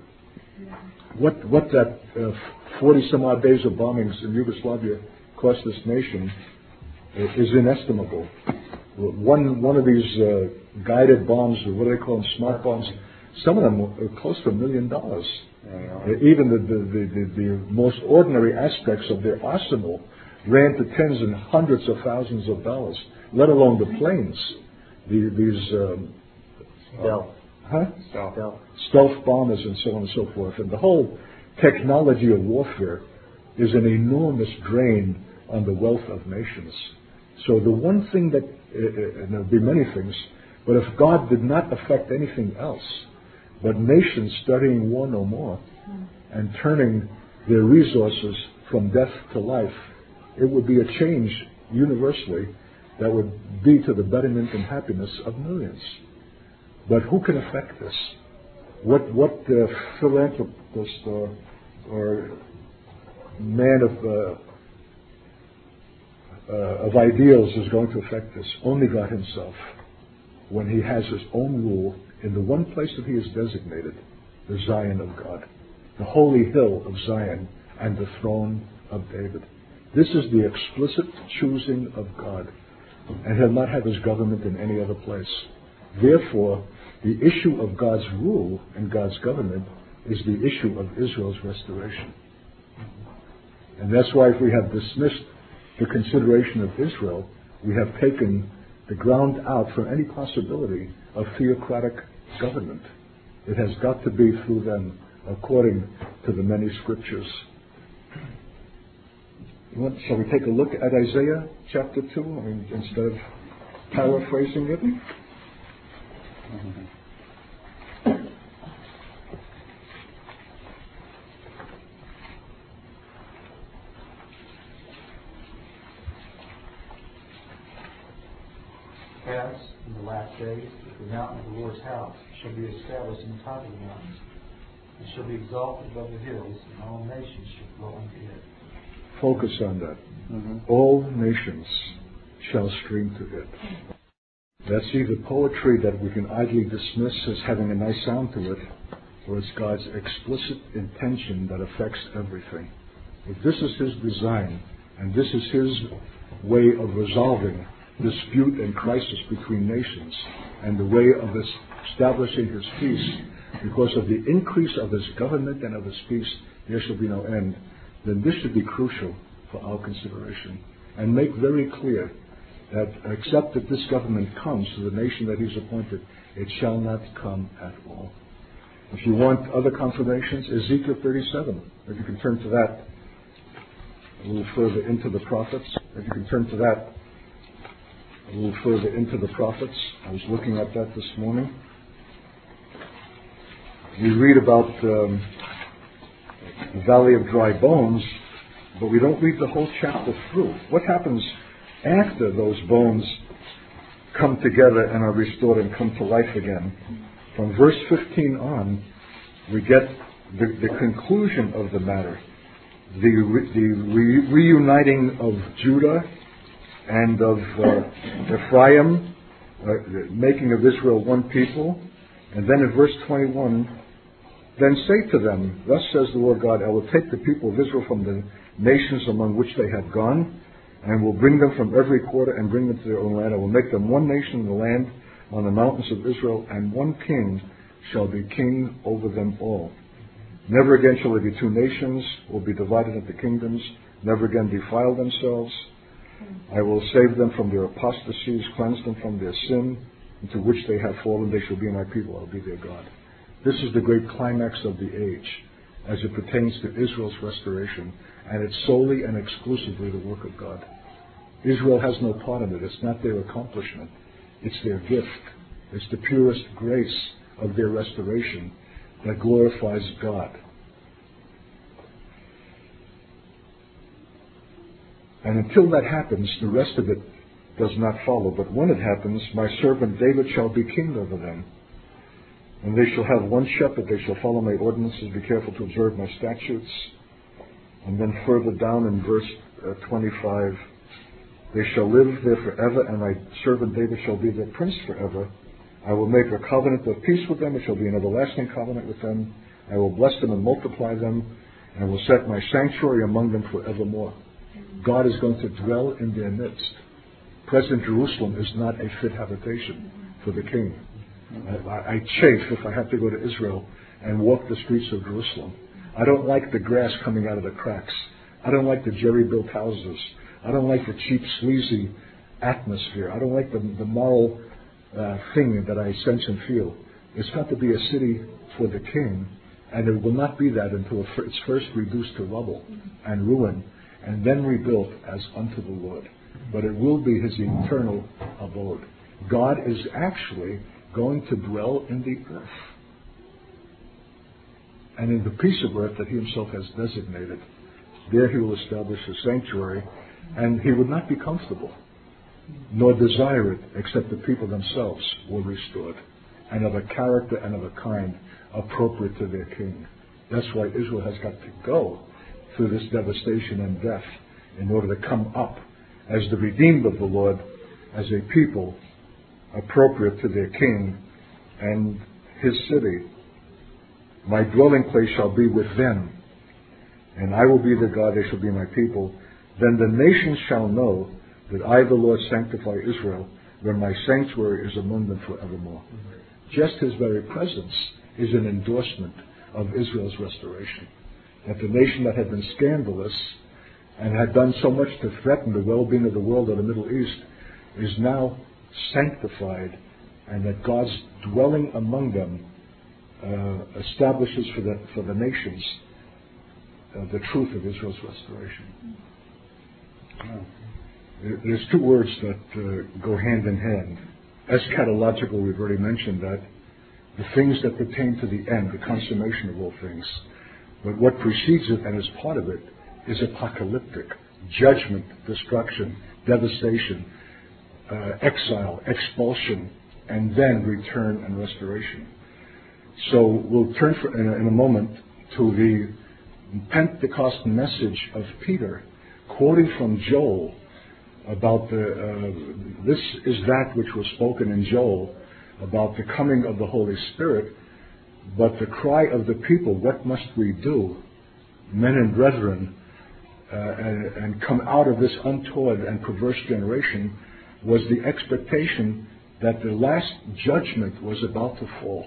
what, what that uh, forty some odd days of bombings in Yugoslavia cost this nation is inestimable. One one of these uh, guided bombs, or what do they call them, smart bombs, some of them are close to a million dollars. Uh, even the the, the, the the most ordinary aspects of their arsenal ran to tens and hundreds of thousands of dollars, let alone the planes. The, these um, stealth. Uh, huh? Stealth. stealth bombers and so on and so forth. And the whole technology of warfare is an enormous drain on the wealth of nations. So the one thing that, uh, and there'll be many things, but if God did not affect anything else, but nations studying war no more and turning their resources from death to life, it would be a change universally that would be to the betterment and happiness of millions. But who can affect this? What what uh, philanthropist or, or man of uh, Uh, of ideals is going to affect this? Only God himself, when he has his own rule in the one place that he is designated, the Zion of God, the holy hill of Zion and the throne of David. This is the explicit choosing of God, and he'll not have his government in any other place. Therefore, the issue of God's rule and God's government is the issue of Israel's restoration. And that's why if we have dismissed the consideration of Israel, we have taken the ground out from any possibility of theocratic government. It has got to be through them, according to the many scriptures. You want, shall we take a look at Isaiah chapter two, I mean, instead of paraphrasing it? Mm-hmm. As in the last days, the mountain of the Lord's house shall be established in the top of the mountains, and shall be exalted above the hills, and all nations shall flow unto it. Focus on that. Mm-hmm. All nations shall stream to it. That's either poetry that we can idly dismiss as having a nice sound to it, or it's God's explicit intention that affects everything. If this is His design, and this is His way of resolving dispute and crisis between nations, and the way of establishing His peace, because of the increase of His government and of His peace, there shall be no end, then this should be crucial for our consideration. And make very clear that except that this government comes to the nation that He's appointed, it shall not come at all. If you want other confirmations, Ezekiel thirty-seven, if you can turn to that a little further into the prophets, if you can turn to that a little further into the prophets. I was looking at that this morning. We read about um, the valley of dry bones, but we don't read the whole chapter through. What happens after those bones come together and are restored and come to life again? From verse fifteen on, we get the, the conclusion of the matter. The, re, the re, reuniting of Judah and of uh, Ephraim, uh, the making of Israel one people. And then in verse twenty-one, then say to them, thus says the Lord God, I will take the people of Israel from the nations among which they have gone, and will bring them from every quarter and bring them to their own land. I will make them one nation in the land on the mountains of Israel, and one king shall be king over them all. Never again shall there be two nations, will be divided into kingdoms, never again defile themselves. I will save them from their apostasies, cleanse them from their sin, into which they have fallen. They shall be my people, I will be their God. This is the great climax of the age as it pertains to Israel's restoration, and it's solely and exclusively the work of God. Israel has no part in it. It's not their accomplishment. It's their gift. It's the purest grace of their restoration that glorifies God. And until that happens, the rest of it does not follow. But when it happens, my servant David shall be king over them. And they shall have one shepherd. They shall follow my ordinances, be careful to observe my statutes. And then further down in verse uh, twenty-five, they shall live there forever, and my servant David shall be their prince forever. I will make a covenant of peace with them. It shall be an everlasting covenant with them. I will bless them and multiply them, and will set my sanctuary among them forevermore. God is going to dwell in their midst. Present Jerusalem is not a fit habitation for the king. I, I chafe if I have to go to Israel and walk the streets of Jerusalem. I don't like the grass coming out of the cracks. I don't like the jerry-built houses. I don't like the cheap, sleazy atmosphere. I don't like the, the moral uh, thing that I sense and feel. It's got to be a city for the king, and it will not be that until it's first reduced to rubble and ruin, and then rebuilt as unto the Lord. But it will be His eternal abode. God is actually going to dwell in the earth, and in the piece of earth that He Himself has designated. There He will establish His sanctuary, and He would not be comfortable, nor desire it, except the people themselves were restored, and of a character and of a kind appropriate to their king. That's why Israel has got to go through this devastation and death in order to come up as the redeemed of the Lord, as a people appropriate to their king and His city. My dwelling place shall be with them, and I will be their God, they shall be my people. Then the nations shall know that I, the Lord, sanctify Israel, when my sanctuary is among them forevermore. Just His very presence is an endorsement of Israel's restoration. That the nation that had been scandalous and had done so much to threaten the well-being of the world of the Middle East is now sanctified, and that God's dwelling among them uh, establishes for the, for the nations uh, the truth of Israel's restoration. There's two words that uh, go hand in hand. Eschatological, we've already mentioned that. The things that pertain to the end, the consummation of all things. But what precedes it and is part of it is apocalyptic. Judgment, destruction, devastation, uh, exile, expulsion, and then return and restoration. So we'll turn for, in, a, in a moment to the Pentecost message of Peter, quoting from Joel about the, uh, this is that which was spoken in Joel about the coming of the Holy Spirit, but the cry of the people, what must we do, men and brethren, uh, and, and come out of this untoward and perverse generation, was the expectation that the last judgment was about to fall.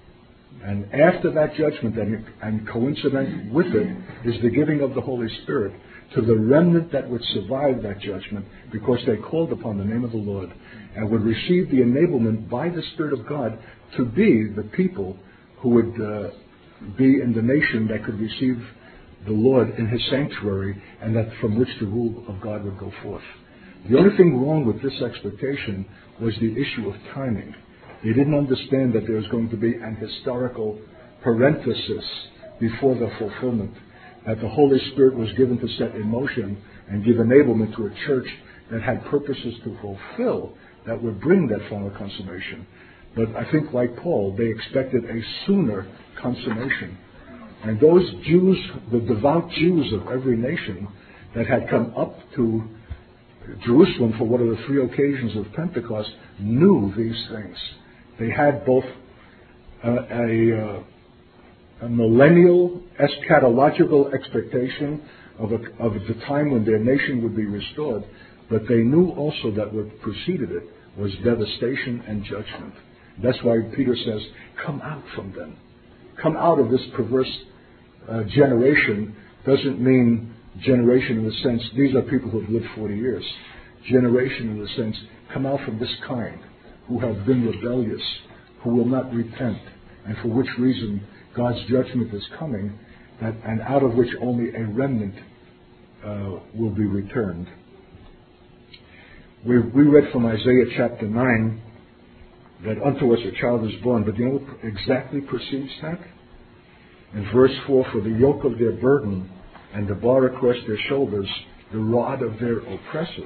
And after that judgment, and, and coincident with it, is the giving of the Holy Spirit to the remnant that would survive that judgment because they called upon the name of the Lord and would receive the enablement by the Spirit of God to be the people who would uh, be in the nation that could receive the Lord in His sanctuary and that from which the rule of God would go forth. The only thing wrong with this expectation was the issue of timing. They didn't understand that there was going to be an historical parenthesis before the fulfillment, that the Holy Spirit was given to set in motion and give enablement to a church that had purposes to fulfill that would bring that final consummation. But I think, like Paul, they expected a sooner consummation. And those Jews, the devout Jews of every nation that had come up to Jerusalem for one of the three occasions of Pentecost, knew these things. They had both uh, a, uh, a millennial eschatological expectation of, a, of the time when their nation would be restored, but they knew also that what preceded it was devastation and judgment. That's why Peter says, come out from them. Come out of this perverse uh, generation. Doesn't mean generation in the sense, these are people who have lived forty years. Generation in the sense, come out from this kind, who have been rebellious, who will not repent, and for which reason God's judgment is coming, that, and out of which only a remnant uh, will be returned. We, we read from Isaiah chapter nine that unto us a child is born, but do you know what exactly precedes that? In verse four, for the yoke of their burden and the bar across their shoulders, the rod of their oppressors,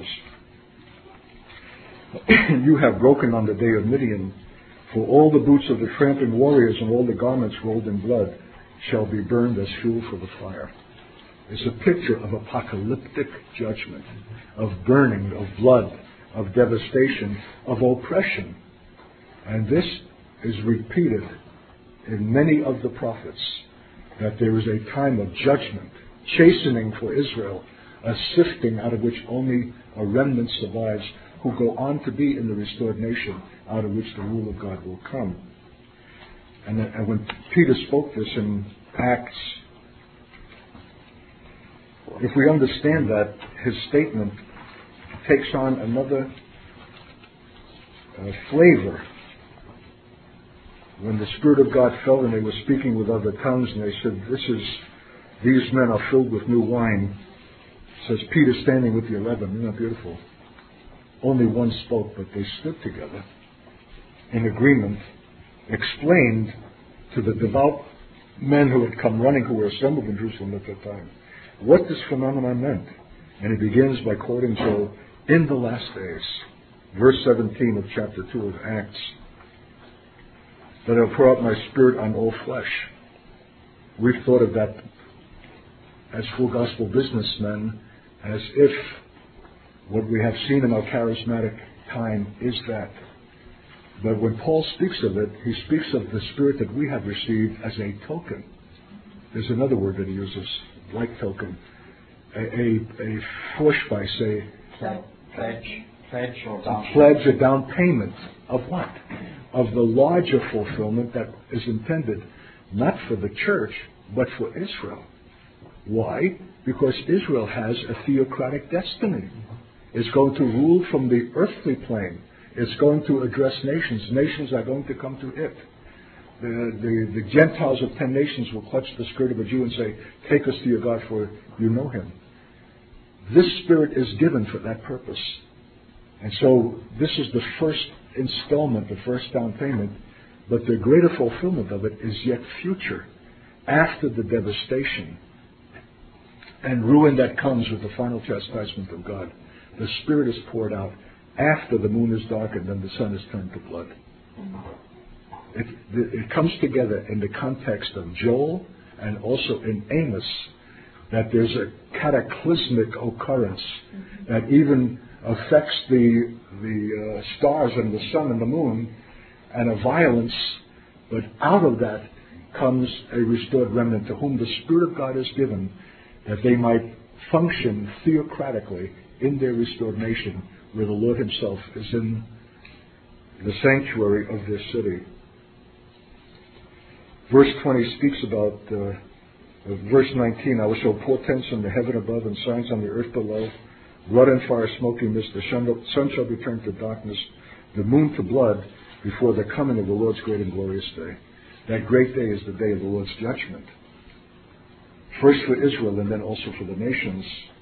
you have broken on the day of Midian, for all the boots of the tramping warriors and all the garments rolled in blood shall be burned as fuel for the fire. It's a picture of apocalyptic judgment, of burning, of blood, of devastation, of oppression. And this is repeated in many of the prophets, that there is a time of judgment, chastening for Israel, a sifting out of which only a remnant survives, who go on to be in the restored nation, out of which the rule of God will come. And, and when Peter spoke this in Acts, if we understand that, his statement takes on another uh, flavor. When the Spirit of God fell and they were speaking with other tongues, and they said, "This is, these men are filled with new wine," says Peter standing with the eleven. Isn't that beautiful? Only one spoke, but they stood together in agreement, explained to the devout men who had come running, who were assembled in Jerusalem at that time, what this phenomenon meant. And he begins by quoting Joel, in the last days, verse seventeen of chapter two of Acts, that I'll pour out my Spirit on all flesh. We've thought of that as full gospel businessmen, as if what we have seen in our charismatic time is that. But when Paul speaks of it, he speaks of the Spirit that we have received as a token. There's another word that he uses, like token. A, a, a Vorschweis, a Pledge. Pledge or down a pledge, a down payment of what? Of the larger fulfillment that is intended not for the church, but for Israel. Why? Because Israel has a theocratic destiny. It's going to rule from the earthly plane. It's going to address nations. Nations are going to come to it. The, the, the Gentiles of ten nations will clutch the skirt of a Jew and say, take us to your God, for you know him. This Spirit is given for that purpose. And so this is the first installment, the first down payment, but the greater fulfillment of it is yet future, after the devastation and ruin that comes with the final chastisement of God. The Spirit is poured out after the moon is darkened and the sun is turned to blood. It, it comes together in the context of Joel and also in Amos, that there's a cataclysmic occurrence that even affects the the uh, stars and the sun and the moon, and a violence, but out of that comes a restored remnant to whom the Spirit of God is given, that they might function theocratically in their restored nation, where the Lord Himself is in the sanctuary of this city. Verse twenty speaks about, uh, uh, verse nineteen, I will show portents in the heaven above and signs on the earth below, blood and fire, smoking mist, the sun shall be turned to darkness, the moon to blood, before the coming of the Lord's great and glorious day. That great day is the day of the Lord's judgment. First for Israel and then also for the nations.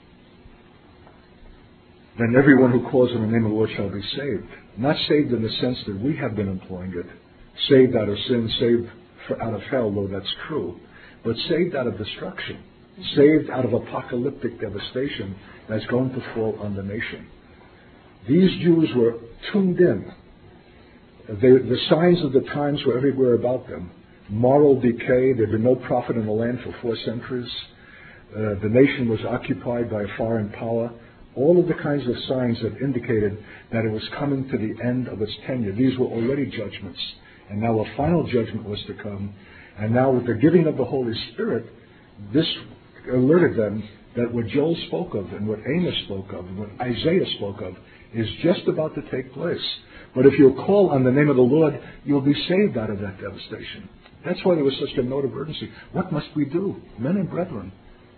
Then everyone who calls on the name of the Lord shall be saved. Not saved in the sense that we have been employing it. Saved out of sin, saved for, out of hell, though that's true. But saved out of destruction. Saved out of apocalyptic devastation that's going to fall on the nation. These Jews were tuned in. They, the signs of the times were everywhere about them. Moral decay. There had been no prophet in the land for four centuries. Uh, the nation was occupied by a foreign power. All of the kinds of signs that indicated that it was coming to the end of its tenure. These were already judgments. And now a final judgment was to come. And now with the giving of the Holy Spirit, this alerted them that what Joel spoke of and what Amos spoke of and what Isaiah spoke of is just about to take place. But if you'll call on the name of the Lord, you'll be saved out of that devastation. That's why there was such a note of urgency. What must we do, men and brethren?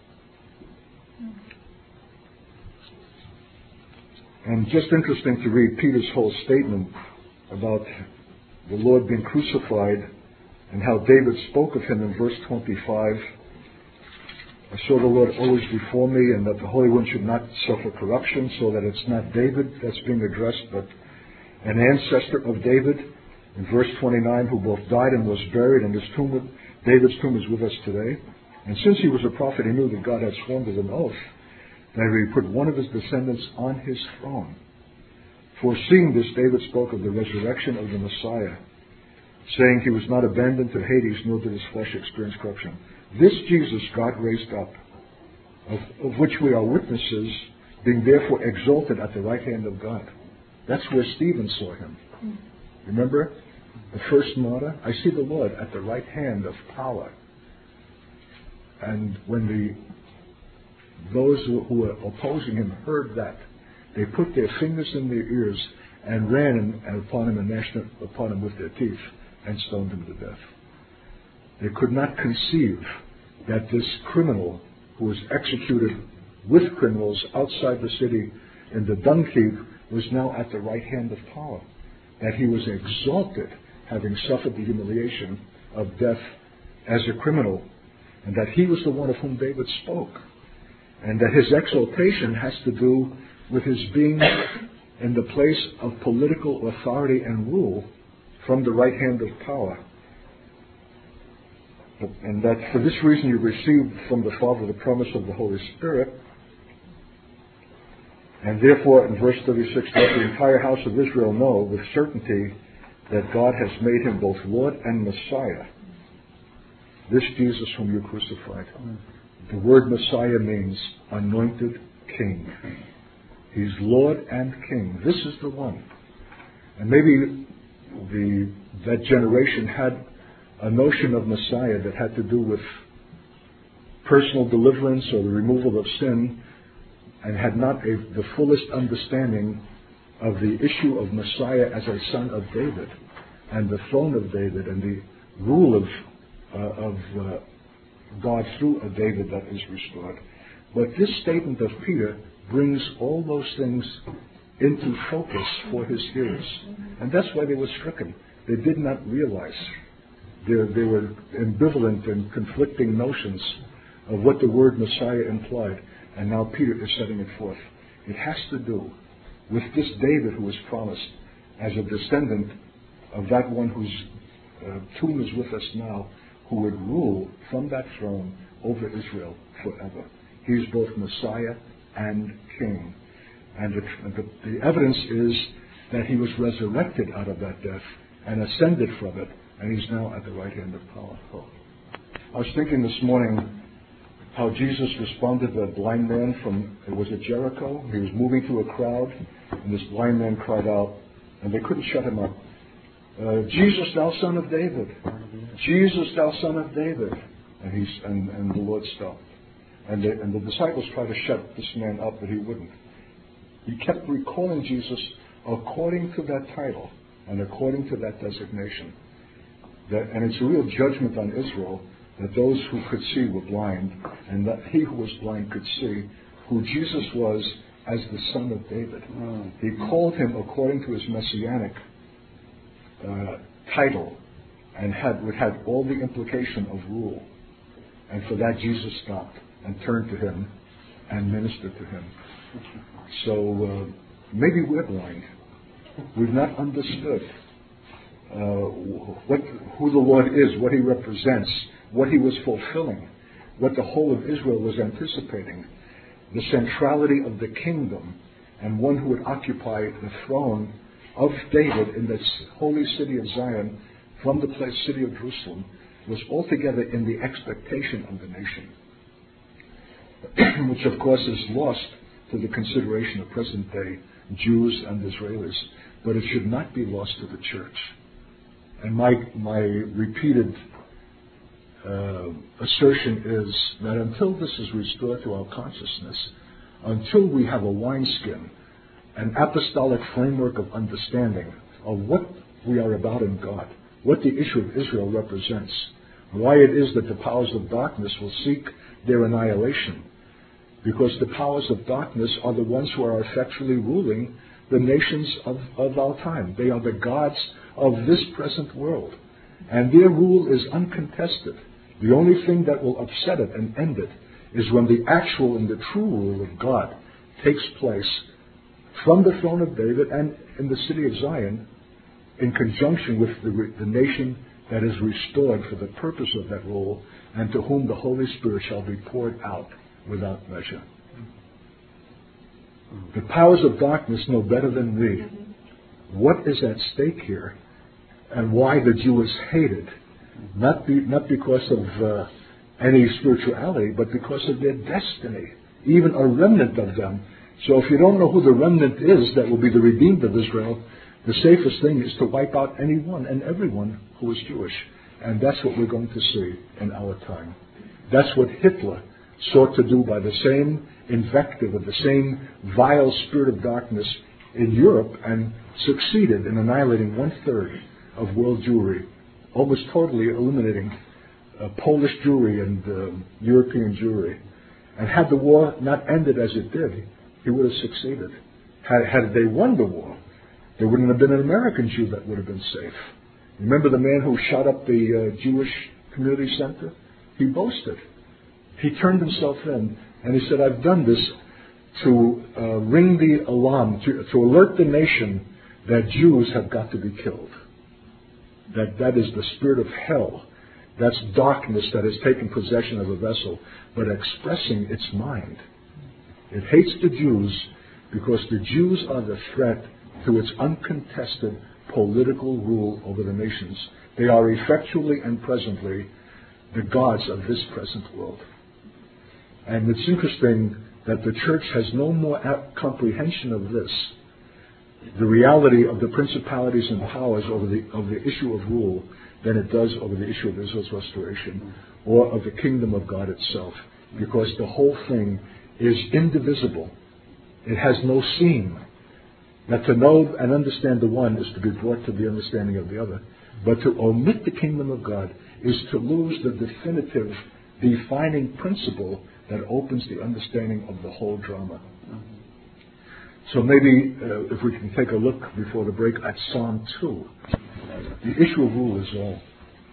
And just interesting to read Peter's whole statement about the Lord being crucified and how David spoke of Him in verse twenty-five. I saw the Lord always before me, and that the Holy One should not suffer corruption, so that it's not David that's being addressed, but an ancestor of David, in verse twenty-nine, who both died and was buried, and his tomb, with, David's tomb is with us today. And since he was a prophet, he knew that God had sworn with an oath that he would put one of his descendants on his throne. Foreseeing this, David spoke of the resurrection of the Messiah, saying he was not abandoned to Hades, nor did his flesh experience corruption. This Jesus God raised up, of, of which we are witnesses, being therefore exalted at the right hand of God. That's where Stephen saw Him. Remember? The first martyr? I see the Lord at the right hand of power. And when the those who, who were opposing him heard that, they put their fingers in their ears and ran and upon him and gnashed upon him with their teeth and stoned him to death. They could not conceive that this criminal who was executed with criminals outside the city in the dung heap was now at the right hand of power. That he was exalted, having suffered the humiliation of death as a criminal, and that he was the one of whom David spoke. And that his exaltation has to do with his being in the place of political authority and rule from the right hand of power. And that for this reason you received from the Father the promise of the Holy Spirit. And therefore, in verse thirty-six, let the entire house of Israel know with certainty that God has made Him both Lord and Messiah. This Jesus whom you crucified. The word Messiah means anointed king. He's Lord and King. This is the one. And maybe the that generation had a notion of Messiah that had to do with personal deliverance or the removal of sin, and had not a, the fullest understanding of the issue of Messiah as a son of David, and the throne of David, and the rule of uh, of uh, God through a David that is restored. But this statement of Peter brings all those things into focus for his hearers. And that's why they were stricken. They did not realize. There, there were ambivalent and conflicting notions of what the word Messiah implied. And now Peter is setting it forth. It has to do with this David who was promised as a descendant of that one whose uh, tomb is with us now, who would rule from that throne over Israel forever. He is both Messiah and King. And the, the, the evidence is that he was resurrected out of that death and ascended from it, and he's now at the right hand of power. I was thinking this morning how Jesus responded to a blind man from, it was at Jericho. He was moving through a crowd, and this blind man cried out, and they couldn't shut him up. Uh, Jesus, thou son of David. Jesus, thou son of David. And, he's, and, and the Lord stopped. And the, and the disciples tried to shut this man up, but he wouldn't. He kept recalling Jesus according to that title and according to that designation. That, and it's a real judgment on Israel that those who could see were blind, and that he who was blind could see who Jesus was as the Son of David. Mm. He called him according to his messianic uh, title, and had would have all the implication of rule. And for that, Jesus stopped and turned to him and ministered to him. So uh, maybe we're blind. We've not understood uh, what who the Lord is, what he represents, what he was fulfilling, what the whole of Israel was anticipating, the centrality of the kingdom, and one who would occupy the throne of David in the holy city of Zion from the place city of Jerusalem was altogether in the expectation of the nation, which of course is lost to the consideration of present day Jews and Israelis, but it should not be lost to the church. And my my repeated uh, assertion is that until this is restored to our consciousness, until we have a wineskin, an apostolic framework of understanding of what we are about in God, what the issue of Israel represents, why it is that the powers of darkness will seek their annihilation, because the powers of darkness are the ones who are effectually ruling the nations of, of our time. They are the gods of this present world, and their rule is uncontested. The only thing that will upset it and end it is when the actual and the true rule of God takes place from the throne of David and in the city of Zion, in conjunction with the, the nation that is restored for the purpose of that rule, and to whom the Holy Spirit shall be poured out without measure. The powers of darkness know better than we what is at stake here and why the Jew is hated, not be, not because of uh, any spirituality, but because of their destiny, even a remnant of them. So if you don't know who the remnant is that will be the redeemed of Israel, the safest thing is to wipe out anyone and everyone who is Jewish. And that's what we're going to see in our time. That's what Hitler sought to do by the same invective of the same vile spirit of darkness in Europe, and succeeded in annihilating one-third of world Jewry, almost totally eliminating uh, Polish Jewry and uh, European Jewry. And had the war not ended as it did, he would have succeeded. Had, had they won the war, there wouldn't have been an American Jew that would have been safe. Remember the man who shot up the uh, Jewish community center? He boasted. He turned himself in and he said, I've done this to uh, ring the alarm, to, to alert the nation that Jews have got to be killed. That that is the spirit of hell. That's darkness that has taken possession of a vessel, but expressing its mind. It hates the Jews because the Jews are the threat to its uncontested political rule over the nations. They are effectually and presently the gods of this present world. And it's interesting that the church has no more comprehension of this, the reality of the principalities and powers over the, of the issue of rule, than it does over the issue of Israel's restoration or of the kingdom of God itself, because the whole thing is indivisible. It has no seam. That to know and understand the one is to be brought to the understanding of the other. But to omit the kingdom of God is to lose the definitive, defining principle that opens the understanding of the whole drama. So maybe uh, if we can take a look before the break at Psalm two. The issue of rule is all.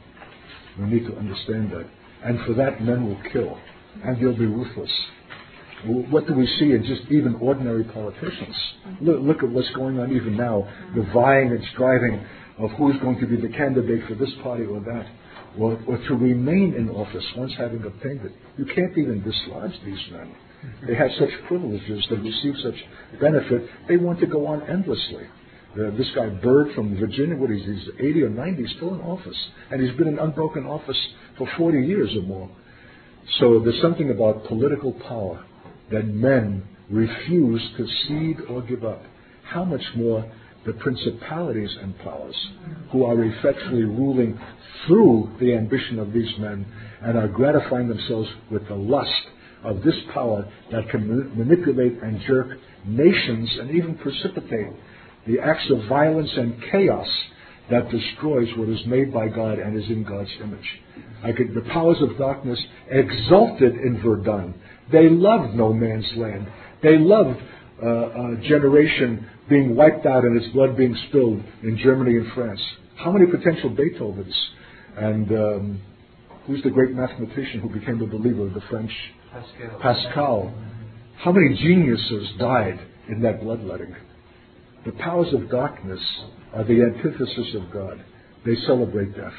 We need to understand that. And for that, men will kill. And they'll be ruthless. What do we see in just even ordinary politicians? Look, look at what's going on even now, the vying and striving of who's going to be the candidate for this party or that, or, or to remain in office once having obtained it. You can't even dislodge these men. They have such privileges, they receive such benefit, they want to go on endlessly. Uh, this guy Byrd from Virginia, what is he, he's eighty or ninety, still in office, and he's been in unbroken office for forty years or more. So there's something about political power that men refuse to cede or give up. How much more the principalities and powers who are effectually ruling through the ambition of these men and are gratifying themselves with the lust of this power that can ma- manipulate and jerk nations and even precipitate the acts of violence and chaos that destroys what is made by God and is in God's image. I could, the powers of darkness exulted in Verdun. They loved no man's land. They loved uh, a generation being wiped out and its blood being spilled in Germany and France. How many potential Beethovens? And um, who's the great mathematician who became the believer of the French? Pascal. Pascal. How many geniuses died in that bloodletting? The powers of darkness are the antithesis of God. They celebrate death.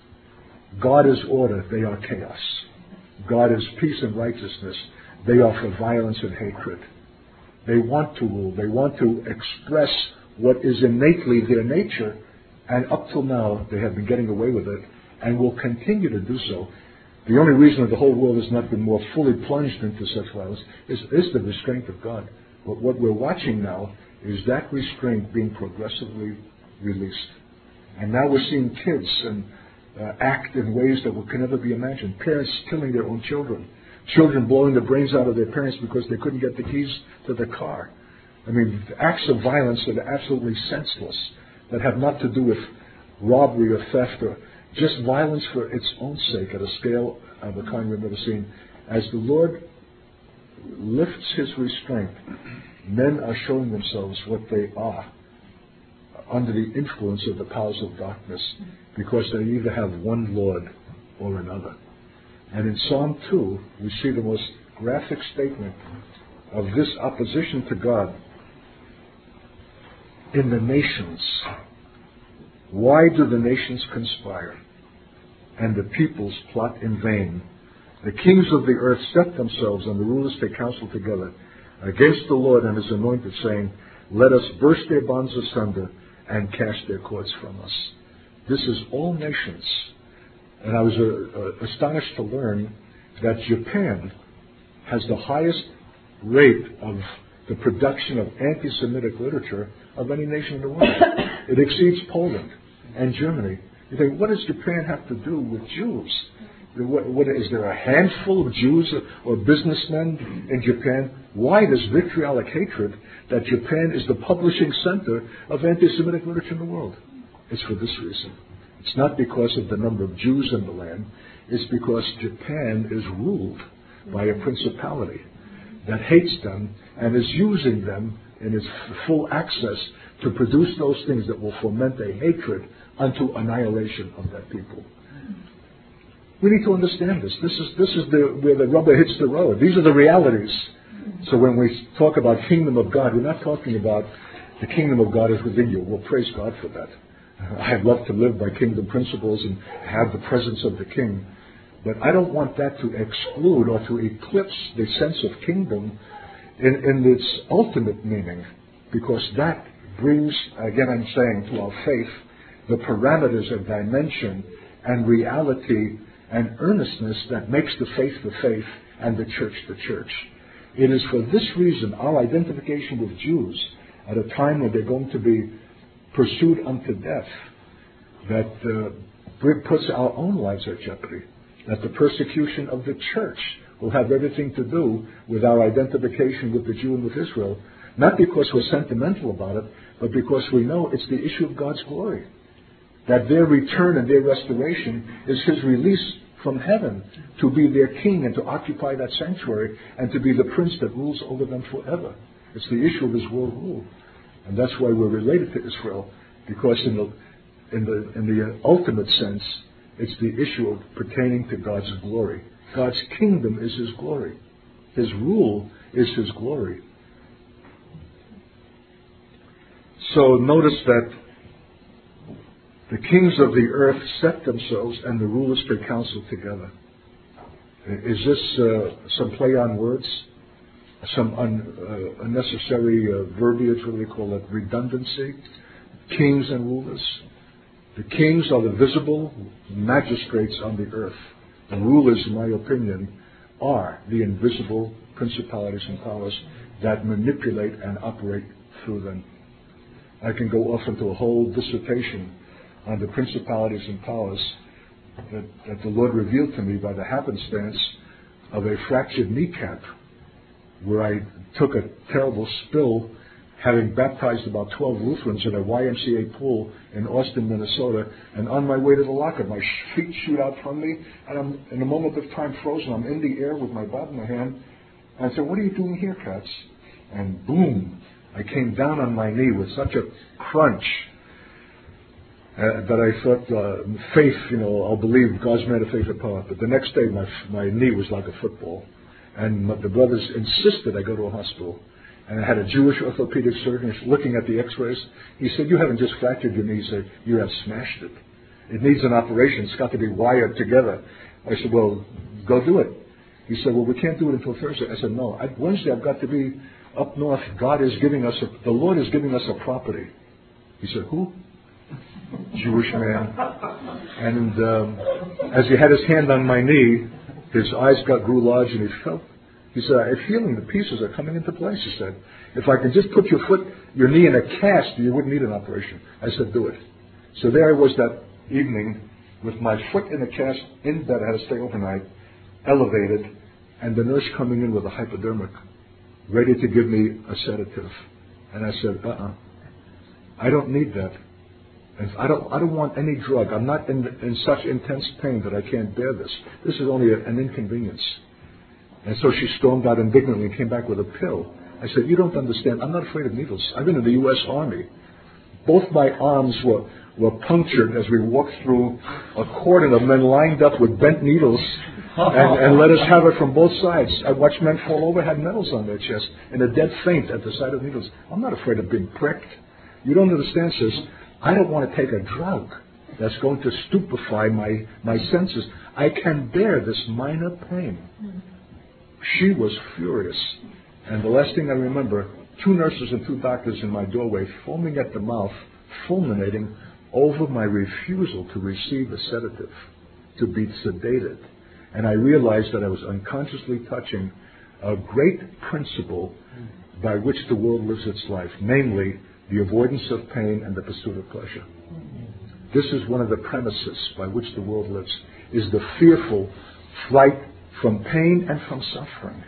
God is order, they are chaos. God is peace and righteousness, they offer violence and hatred. They want to rule, they want to express what is innately their nature, and up till now they have been getting away with it and will continue to do so. The only reason that the whole world has not been more fully plunged into such violence is, is the restraint of God. But what we're watching now is that restraint being progressively released. And now we're seeing kids and uh, act in ways that can never be imagined. Parents killing their own children. Children blowing the brains out of their parents because they couldn't get the keys to the car. I mean, acts of violence that are absolutely senseless, that have not to do with robbery or theft or just violence for its own sake at a scale of a kind we've never seen. As the Lord lifts His restraint, men are showing themselves what they are under the influence of the powers of darkness, because they either have one Lord or another. And in Psalm two, we see the most graphic statement of this opposition to God. In the nations, why do the nations conspire, and the peoples plot in vain? The kings of the earth set themselves, and the rulers take counsel together against the Lord and His anointed, saying, let us burst their bonds asunder and cast their cords from us. This is all nations. And I was uh, uh, astonished to learn that Japan has the highest rate of the production of anti-Semitic literature of any nation in the world. It exceeds Poland and Germany. You think, what does Japan have to do with Jews? What, what, is there a handful of Jews or businessmen in Japan? Why this vitriolic hatred that Japan is the publishing center of anti-Semitic literature in the world? It's for this reason. It's not because of the number of Jews in the land. It's because Japan is ruled by a principality that hates them and is using them in its full access to produce those things that will foment a hatred unto annihilation of that people. We need to understand this. This is this is the where the rubber hits the road. These are the realities. So when we talk about kingdom of God, we're not talking about the kingdom of God is within you. Well, praise God for that. I'd love to live by kingdom principles and have the presence of the king. But I don't want that to exclude or to eclipse the sense of kingdom in, in its ultimate meaning, because that brings, again I'm saying, to our faith the parameters of dimension and reality and earnestness that makes the faith the faith and the church the church. It is for this reason our identification with Jews at a time when they're going to be pursued unto death that uh, puts our own lives at jeopardy, that the persecution of the church will have everything to do with our identification with the Jew and with Israel, not because we're sentimental about it, but because we know it's the issue of God's glory. That their return and their restoration is His release from heaven to be their king and to occupy that sanctuary and to be the prince that rules over them forever. It's the issue of His world rule. And that's why we're related to Israel, because in the, in the, in the ultimate sense, it's the issue of pertaining to God's glory. God's kingdom is His glory. His rule is His glory. So notice that the kings of the earth set themselves and the rulers take counsel together. Is this uh, some play on words? Some un, uh, unnecessary uh, verbiage, what do they call it, redundancy? Kings and rulers. The kings are the visible magistrates on the earth. The rulers, in my opinion, are the invisible principalities and powers that manipulate and operate through them. I can go off into a whole dissertation on the principalities and powers that, that the Lord revealed to me by the happenstance of a fractured kneecap, where I took a terrible spill, having baptized about twelve Lutherans in a Y M C A pool in Austin, Minnesota, and on my way to the locker, my feet shoot out from me, and I'm in a moment of time frozen. I'm in the air with my bat in my hand, and I said, "What are you doing here, Katz?" And boom, I came down on my knee with such a crunch uh, that I thought, uh, faith, you know, I'll believe God's man of faith and power. But the next day, my my knee was like a football, and my, the brothers insisted I go to a hospital. And I had a Jewish orthopedic surgeon looking at the x-rays. He said, "You haven't just fractured your knee." He said, "You have smashed it. It needs an operation. It's got to be wired together." I said, "Well, go do it." He said, "Well, we can't do it until Thursday." I said, "No, I, Wednesday I've got to be up north. God is giving us, a, the Lord is giving us a property." He said, "Who?" Jewish man. And um, as he had his hand on my knee, his eyes got grew large and he felt, he said, "I'm feeling the pieces are coming into place." He said, "If I could just put your foot, your knee in a cast, you wouldn't need an operation." I said, "Do it." So there I was that evening with my foot in a cast in bed. I had to stay overnight, elevated, and the nurse coming in with a hypodermic, ready to give me a sedative. And I said, uh-uh, I don't need that. And I don't I don't want any drug. I'm not in, in such intense pain that I can't bear this. This is only a, an inconvenience. And so she stormed out indignantly and came back with a pill. I said, "You don't understand. I'm not afraid of needles. I've been in the U S Army. Both my arms were, were punctured as we walked through a cordon of men lined up with bent needles and, and let us have it from both sides. I watched men fall over, had medals on their chest, in a dead faint at the sight of needles. I'm not afraid of being pricked. You don't understand, sis. I don't want to take a drug that's going to stupefy my, my senses. I can bear this minor pain." She was furious. And the last thing I remember, two nurses and two doctors in my doorway, foaming at the mouth, fulminating over my refusal to receive a sedative, to be sedated. And I realized that I was unconsciously touching a great principle by which the world lives its life, namely the avoidance of pain and the pursuit of pleasure. This is one of the premises by which the world lives, is the fearful flight from pain and from suffering.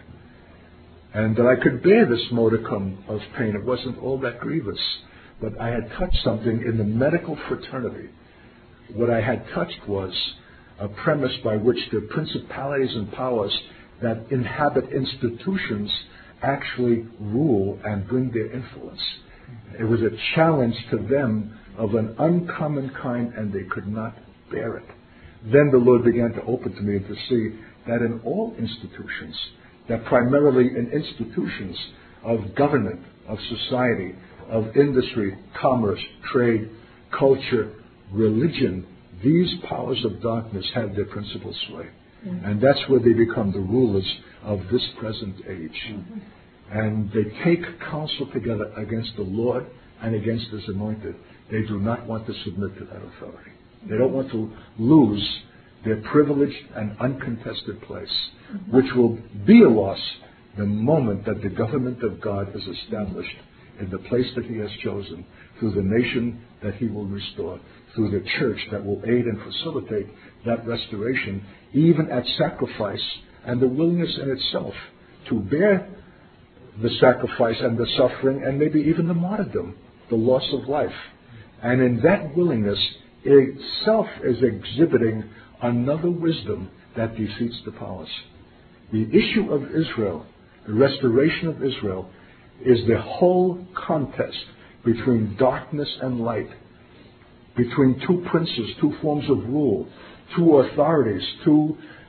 And that I could bear this modicum of pain. It wasn't all that grievous. But I had touched something in the medical fraternity. What I had touched was a premise by which the principalities and powers that inhabit institutions actually rule and bring their influence. It was a challenge to them of an uncommon kind, and they could not bear it. Then the Lord began to open to me to see that in all institutions, that primarily in institutions of government, of society, of industry, commerce, trade, culture, religion, these powers of darkness have their principal sway. Mm-hmm. And that's where they become the rulers of this present age. Mm-hmm. And they take counsel together against the Lord and against His anointed. They do not want to submit to that authority. They don't want to lose their privileged and uncontested place, mm-hmm. which will be a loss the moment that the government of God is established in the place that He has chosen, through the nation that He will restore, through the church that will aid and facilitate that restoration, even at sacrifice and the willingness in itself to bear the sacrifice and the suffering and maybe even the martyrdom, the loss of life. And in that willingness itself is exhibiting another wisdom that defeats the powers. The issue of Israel, the restoration of Israel, is the whole contest between darkness and light, between two princes, two forms of rule, two authorities, two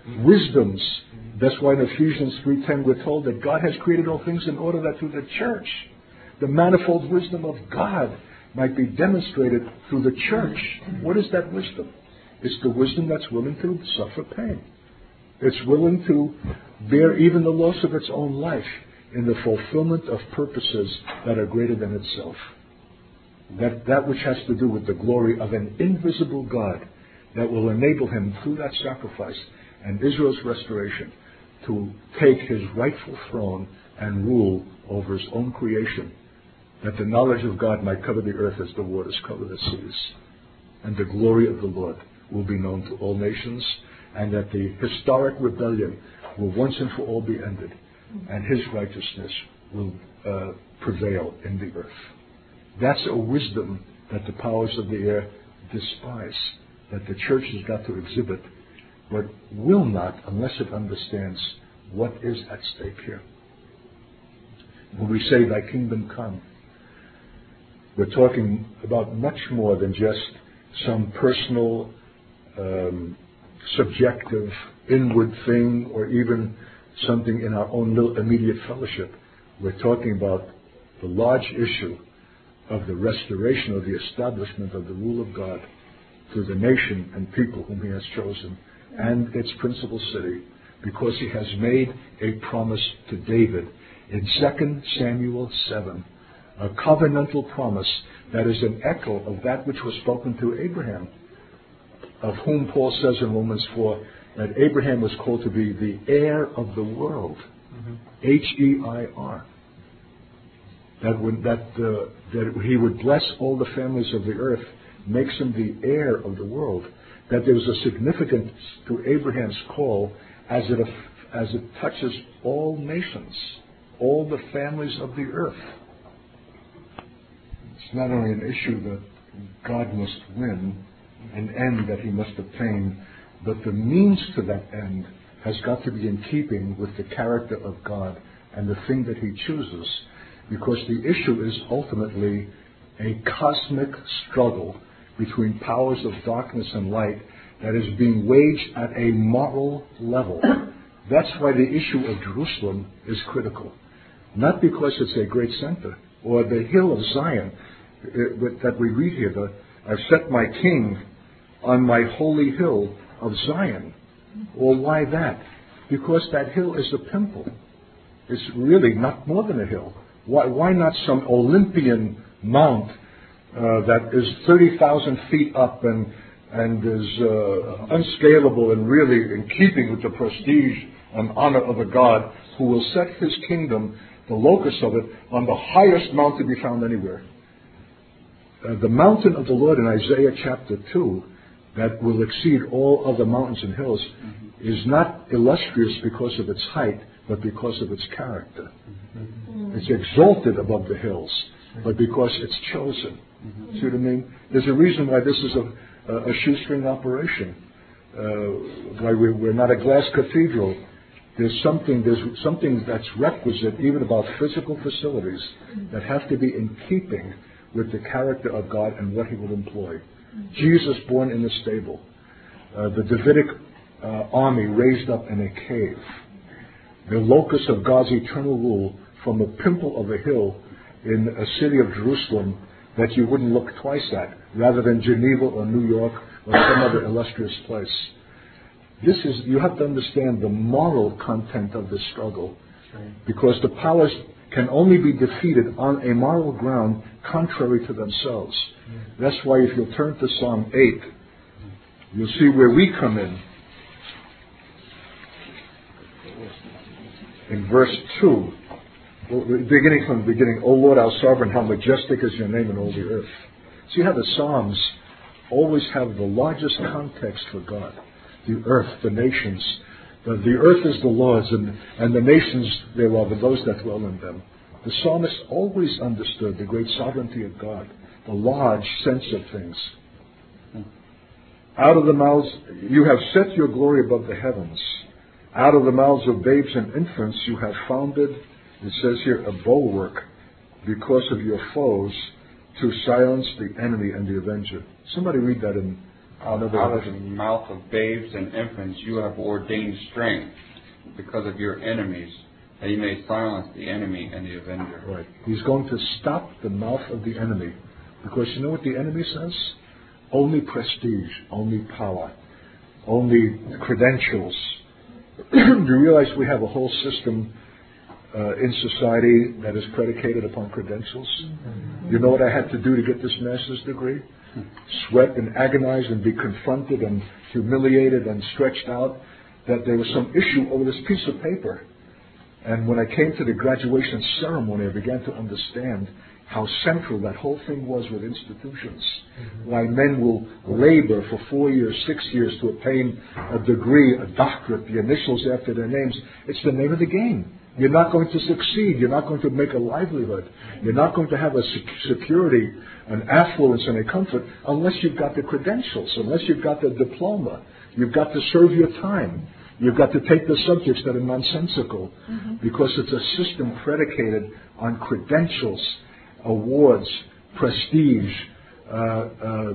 wisdoms. That's why in Ephesians three ten we're told that God has created all things in order that through the church, the manifold wisdom of God might be demonstrated through the church. What is that wisdom? It's the wisdom that's willing to suffer pain. It's willing to bear even the loss of its own life in the fulfillment of purposes that are greater than itself. That, that which has to do with the glory of an invisible God that will enable him through that sacrifice and Israel's restoration to take his rightful throne and rule over his own creation, that the knowledge of God might cover the earth as the waters cover the seas, and the glory of the Lord will be known to all nations, and that the historic rebellion will once and for all be ended, and his righteousness will uh, prevail in the earth. That's a wisdom that the powers of the air despise, that the church has got to exhibit, but will not unless it understands what is at stake here. When we say, thy kingdom come, we're talking about much more than just some personal, um, subjective, inward thing, or even something in our own little immediate fellowship. We're talking about the large issue of the restoration or the establishment of the rule of God through the nation and people whom he has chosen and its principal city, because he has made a promise to David in Second Samuel seven, a covenantal promise that is an echo of that which was spoken to Abraham, of whom Paul says in Romans four that Abraham was called to be the heir of the world, mm-hmm. H E I R. That, would, that, uh, that he would bless all the families of the earth, makes him the heir of the world. That there was a significance to Abraham's call as it, as it touches all nations, all the families of the earth. It's not only an issue that God must win, an end that he must obtain, but the means to that end has got to be in keeping with the character of God and the thing that he chooses, because the issue is ultimately a cosmic struggle between powers of darkness and light that is being waged at a moral level. That's why the issue of Jerusalem is critical. Not because it's a great center, or the hill of Zion that we read here, the, I've set my king on my holy hill of Zion. Well, why that? Because that hill is a pimple. It's really not more than a hill. Why, why not some Olympian mount uh, that is thirty thousand feet up and, and is uh, unscalable and really in keeping with the prestige and honor of a God who will set his kingdom, the locus of it, on the highest mount to be found anywhere. Uh, the mountain of the Lord in Isaiah chapter two, that will exceed all other mountains and hills, mm-hmm. is not illustrious because of its height, but because of its character. Mm-hmm. It's exalted above the hills, but because it's chosen. Mm-hmm. See what I mean? There's a reason why this is a, a shoestring operation, uh, why we're, we're not a glass cathedral. There's something, there's something that's requisite, even about physical facilities, that have to be in keeping with the character of God and what he will employ. Mm-hmm. Jesus born in the stable. Uh, the Davidic uh, army raised up in a cave. The locus of God's eternal rule from a pimple of a hill in a city of Jerusalem that you wouldn't look twice at, rather than Geneva or New York or some other illustrious place. This is, you have to understand the moral content of this struggle, because the powers can only be defeated on a moral ground contrary to themselves. That's why if you'll turn to Psalm eight, you'll see where we come in. In verse two, beginning from the beginning, O Lord, our sovereign, how majestic is your name in all the earth. See how the Psalms always have the largest context for God. The earth, the nations. The, the earth is the Lord's, and, and the nations thereof, and those that dwell in them. The psalmist always understood the great sovereignty of God, the large sense of things. Out of the mouths, you have set your glory above the heavens. Out of the mouths of babes and infants you have founded, it says here, a bulwark because of your foes, to silence the enemy and the avenger. Somebody read that in Out, out of the mouth of babes and infants you have ordained strength because of your enemies, that you may silence the enemy and the avenger. Right. He's going to stop the mouth of the enemy. Because you know what the enemy says? Only prestige, only power, only credentials. Do you realize we have a whole system uh, in society that is predicated upon credentials? You know what I had to do to get this master's degree? Sweat and agonize and be confronted and humiliated and stretched out, that there was some issue over this piece of paper. And when I came to the graduation ceremony, I began to understand how central that whole thing was with institutions. Mm-hmm. Why men will labor for four years, six years to obtain a degree, a doctorate, the initials after their names. It's the name of the game. You're not going to succeed. You're not going to make a livelihood. You're not going to have a security, an affluence, and a comfort unless you've got the credentials, unless you've got the diploma. You've got to serve your time. You've got to take the subjects that are nonsensical, mm-hmm. because it's a system predicated on credentials, awards, prestige, uh, uh, uh,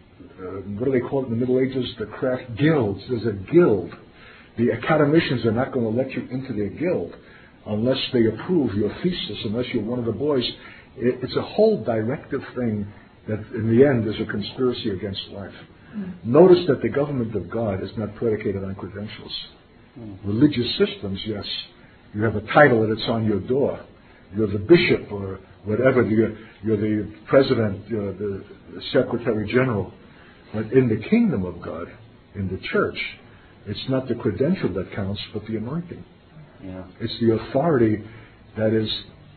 what do they call it in the Middle Ages? The craft guilds. There's a guild. The academicians are not going to let you into their guild unless they approve your thesis, unless you're one of the boys. It, it's a whole directive thing that in the end is a conspiracy against life. Mm. Notice that the government of God is not predicated on credentials. Mm. Religious systems, yes. You have a title and it's on your door. You're the bishop or whatever. You're, you're the president, you're the secretary general. But in the kingdom of God, in the church, it's not the credential that counts, but the anointing. Yeah. It's the authority that is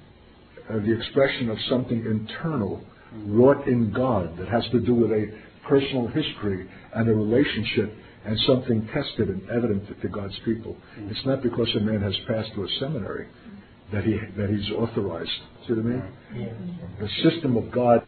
uh, the expression of something internal, mm-hmm. wrought in God, that has to do with a personal history and a relationship and something tested and evident to God's people. Mm-hmm. It's not because a man has passed through a seminary that he that he's authorized. See what I mean? Yeah. The system of God,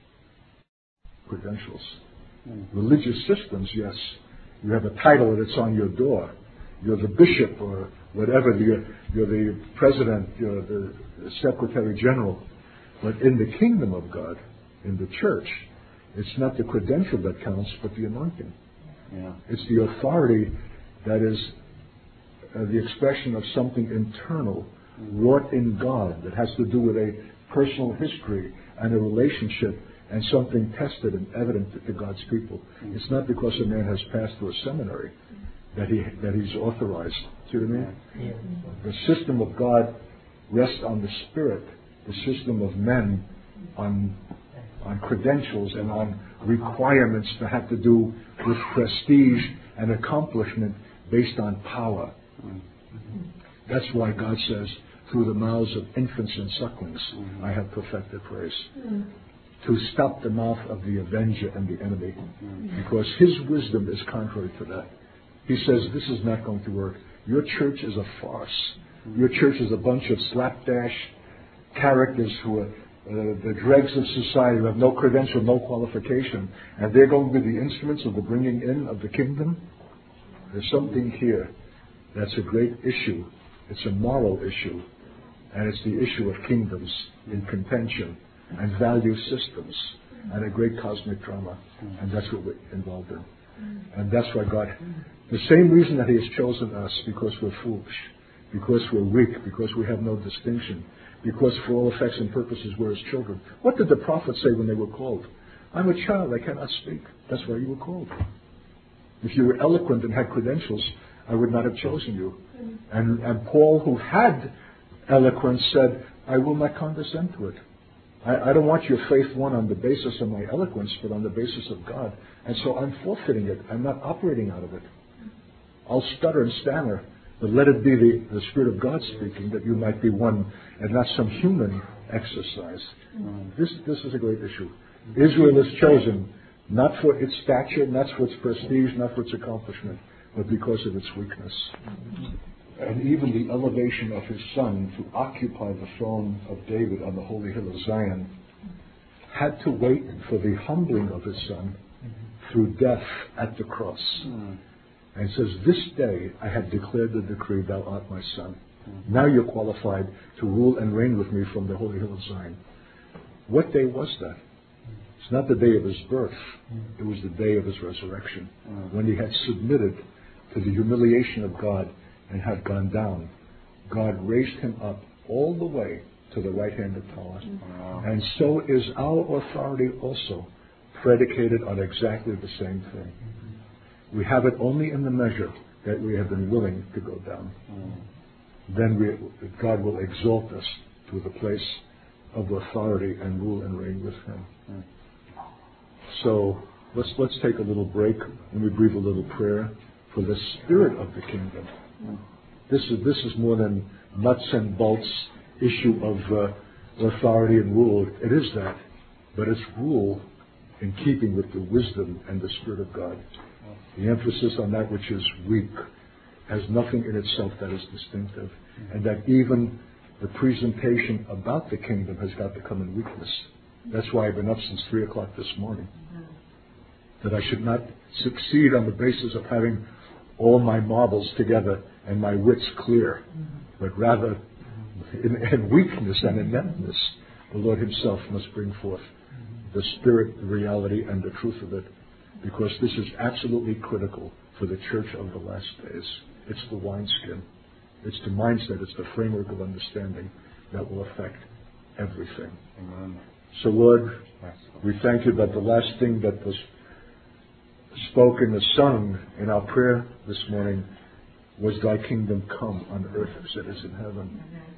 credentials. Mm-hmm. Religious systems, yes. You have a title and it's on your door. You're the bishop or whatever. You're, you're the president. You're the secretary general. But in the kingdom of God, in the church, it's not the credential that counts, but the anointing. Yeah. It's the authority that is uh, the expression of something internal, wrought in God, that has to do with a personal history and a relationship and something tested and evident to God's people. Mm-hmm. It's not because a man has passed through a seminary that he that he's authorized. See what I mean? Yeah. The system of God rests on the Spirit. The system of men on on credentials and on requirements that have to do with prestige and accomplishment based on power. Mm-hmm. That's why God says, through the mouths of infants and sucklings, mm-hmm. I have perfected praise. Mm-hmm. To stop the mouth of the avenger and the enemy. Mm-hmm. Because his wisdom is contrary to that. He says, this is not going to work. Your church is a farce. Mm-hmm. Your church is a bunch of slapdash characters who are uh, the dregs of society, who have no credential, no qualification, and they're going to be the instruments of the bringing in of the kingdom. There's something here that's a great issue. It's a moral issue, and it's the issue of kingdoms in contention and value systems and a great cosmic drama, and that's what we're involved in. And that's why God, the same reason that He has chosen us, because we're foolish, because we're weak, because we have no distinction, because for all effects and purposes we're His children. What did the prophets say when they were called? I'm a child, I cannot speak. That's why you were called. If you were eloquent and had credentials, I would not have chosen you. And, and Paul, who had eloquence, said, I will not condescend to it. I, I don't want your faith won on the basis of my eloquence, but on the basis of God. And so I'm forfeiting it. I'm not operating out of it. I'll stutter and stammer, but let it be the, the Spirit of God speaking, that you might be one and not some human exercise. Um, this, this is a great issue. Israel is chosen not for its stature, not for its prestige, not for its accomplishment, but because of its weakness. And even the elevation of His Son to occupy the throne of David on the holy hill of Zion had to wait for the humbling of His Son through death at the cross. Mm. And it says, this day I have declared the decree, thou art my Son. Mm. Now you're qualified to rule and reign with me from the holy hill of Zion. What day was that? It's not the day of his birth. It was the day of his resurrection, when he had submitted to the humiliation of God and had gone down. God raised him up all the way to the right hand of power. Wow. And so is our authority also predicated on exactly the same thing. We have it only in the measure that we have been willing to go down. Mm. Then we, God will exalt us to the place of authority and rule and reign with him. Mm. So let's let's take a little break and we breathe a little prayer for the spirit of the kingdom. Mm. This is this is more than nuts and bolts issue of uh, authority and rule. It is that, but it's rule in keeping with the wisdom and the Spirit of God. The emphasis on that which is weak has nothing in itself that is distinctive, and that even the presentation about the kingdom has got to come in weakness. That's why I've been up since three o'clock this morning. That I should not succeed on the basis of having all my marbles together and my wits clear, but rather in, in weakness and ineptness, the Lord himself must bring forth the spirit, the reality, and the truth of it, because this is absolutely critical for the church of the last days. It's the wineskin. It's the mindset. It's the framework of understanding that will affect everything. Amen. So, Lord, we thank you that the last thing that was spoken and sung in our prayer this morning was thy kingdom come on earth as it is in heaven.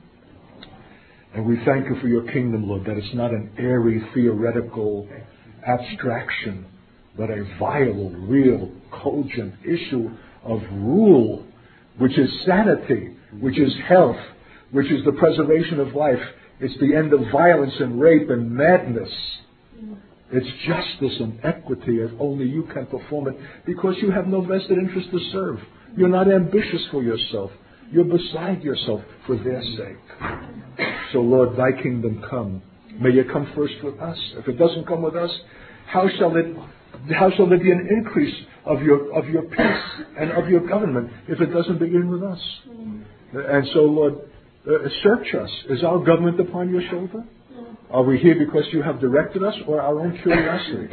And we thank you for your kingdom, Lord, that it's not an airy, theoretical abstraction, but a viable, real, cogent issue of rule, which is sanity, which is health, which is the preservation of life. It's the end of violence and rape and madness. It's justice and equity as only you can perform it, because you have no vested interest to serve. You're not ambitious for yourself. You're beside yourself for their sake. So, Lord, thy kingdom come. May it come first with us. If it doesn't come with us, how shall it how shall there be an increase of your of your peace and of your government if it doesn't begin with us? And so, Lord, uh, search us. Is our government upon your shoulder? Are we here because you have directed us, or our own curiosity?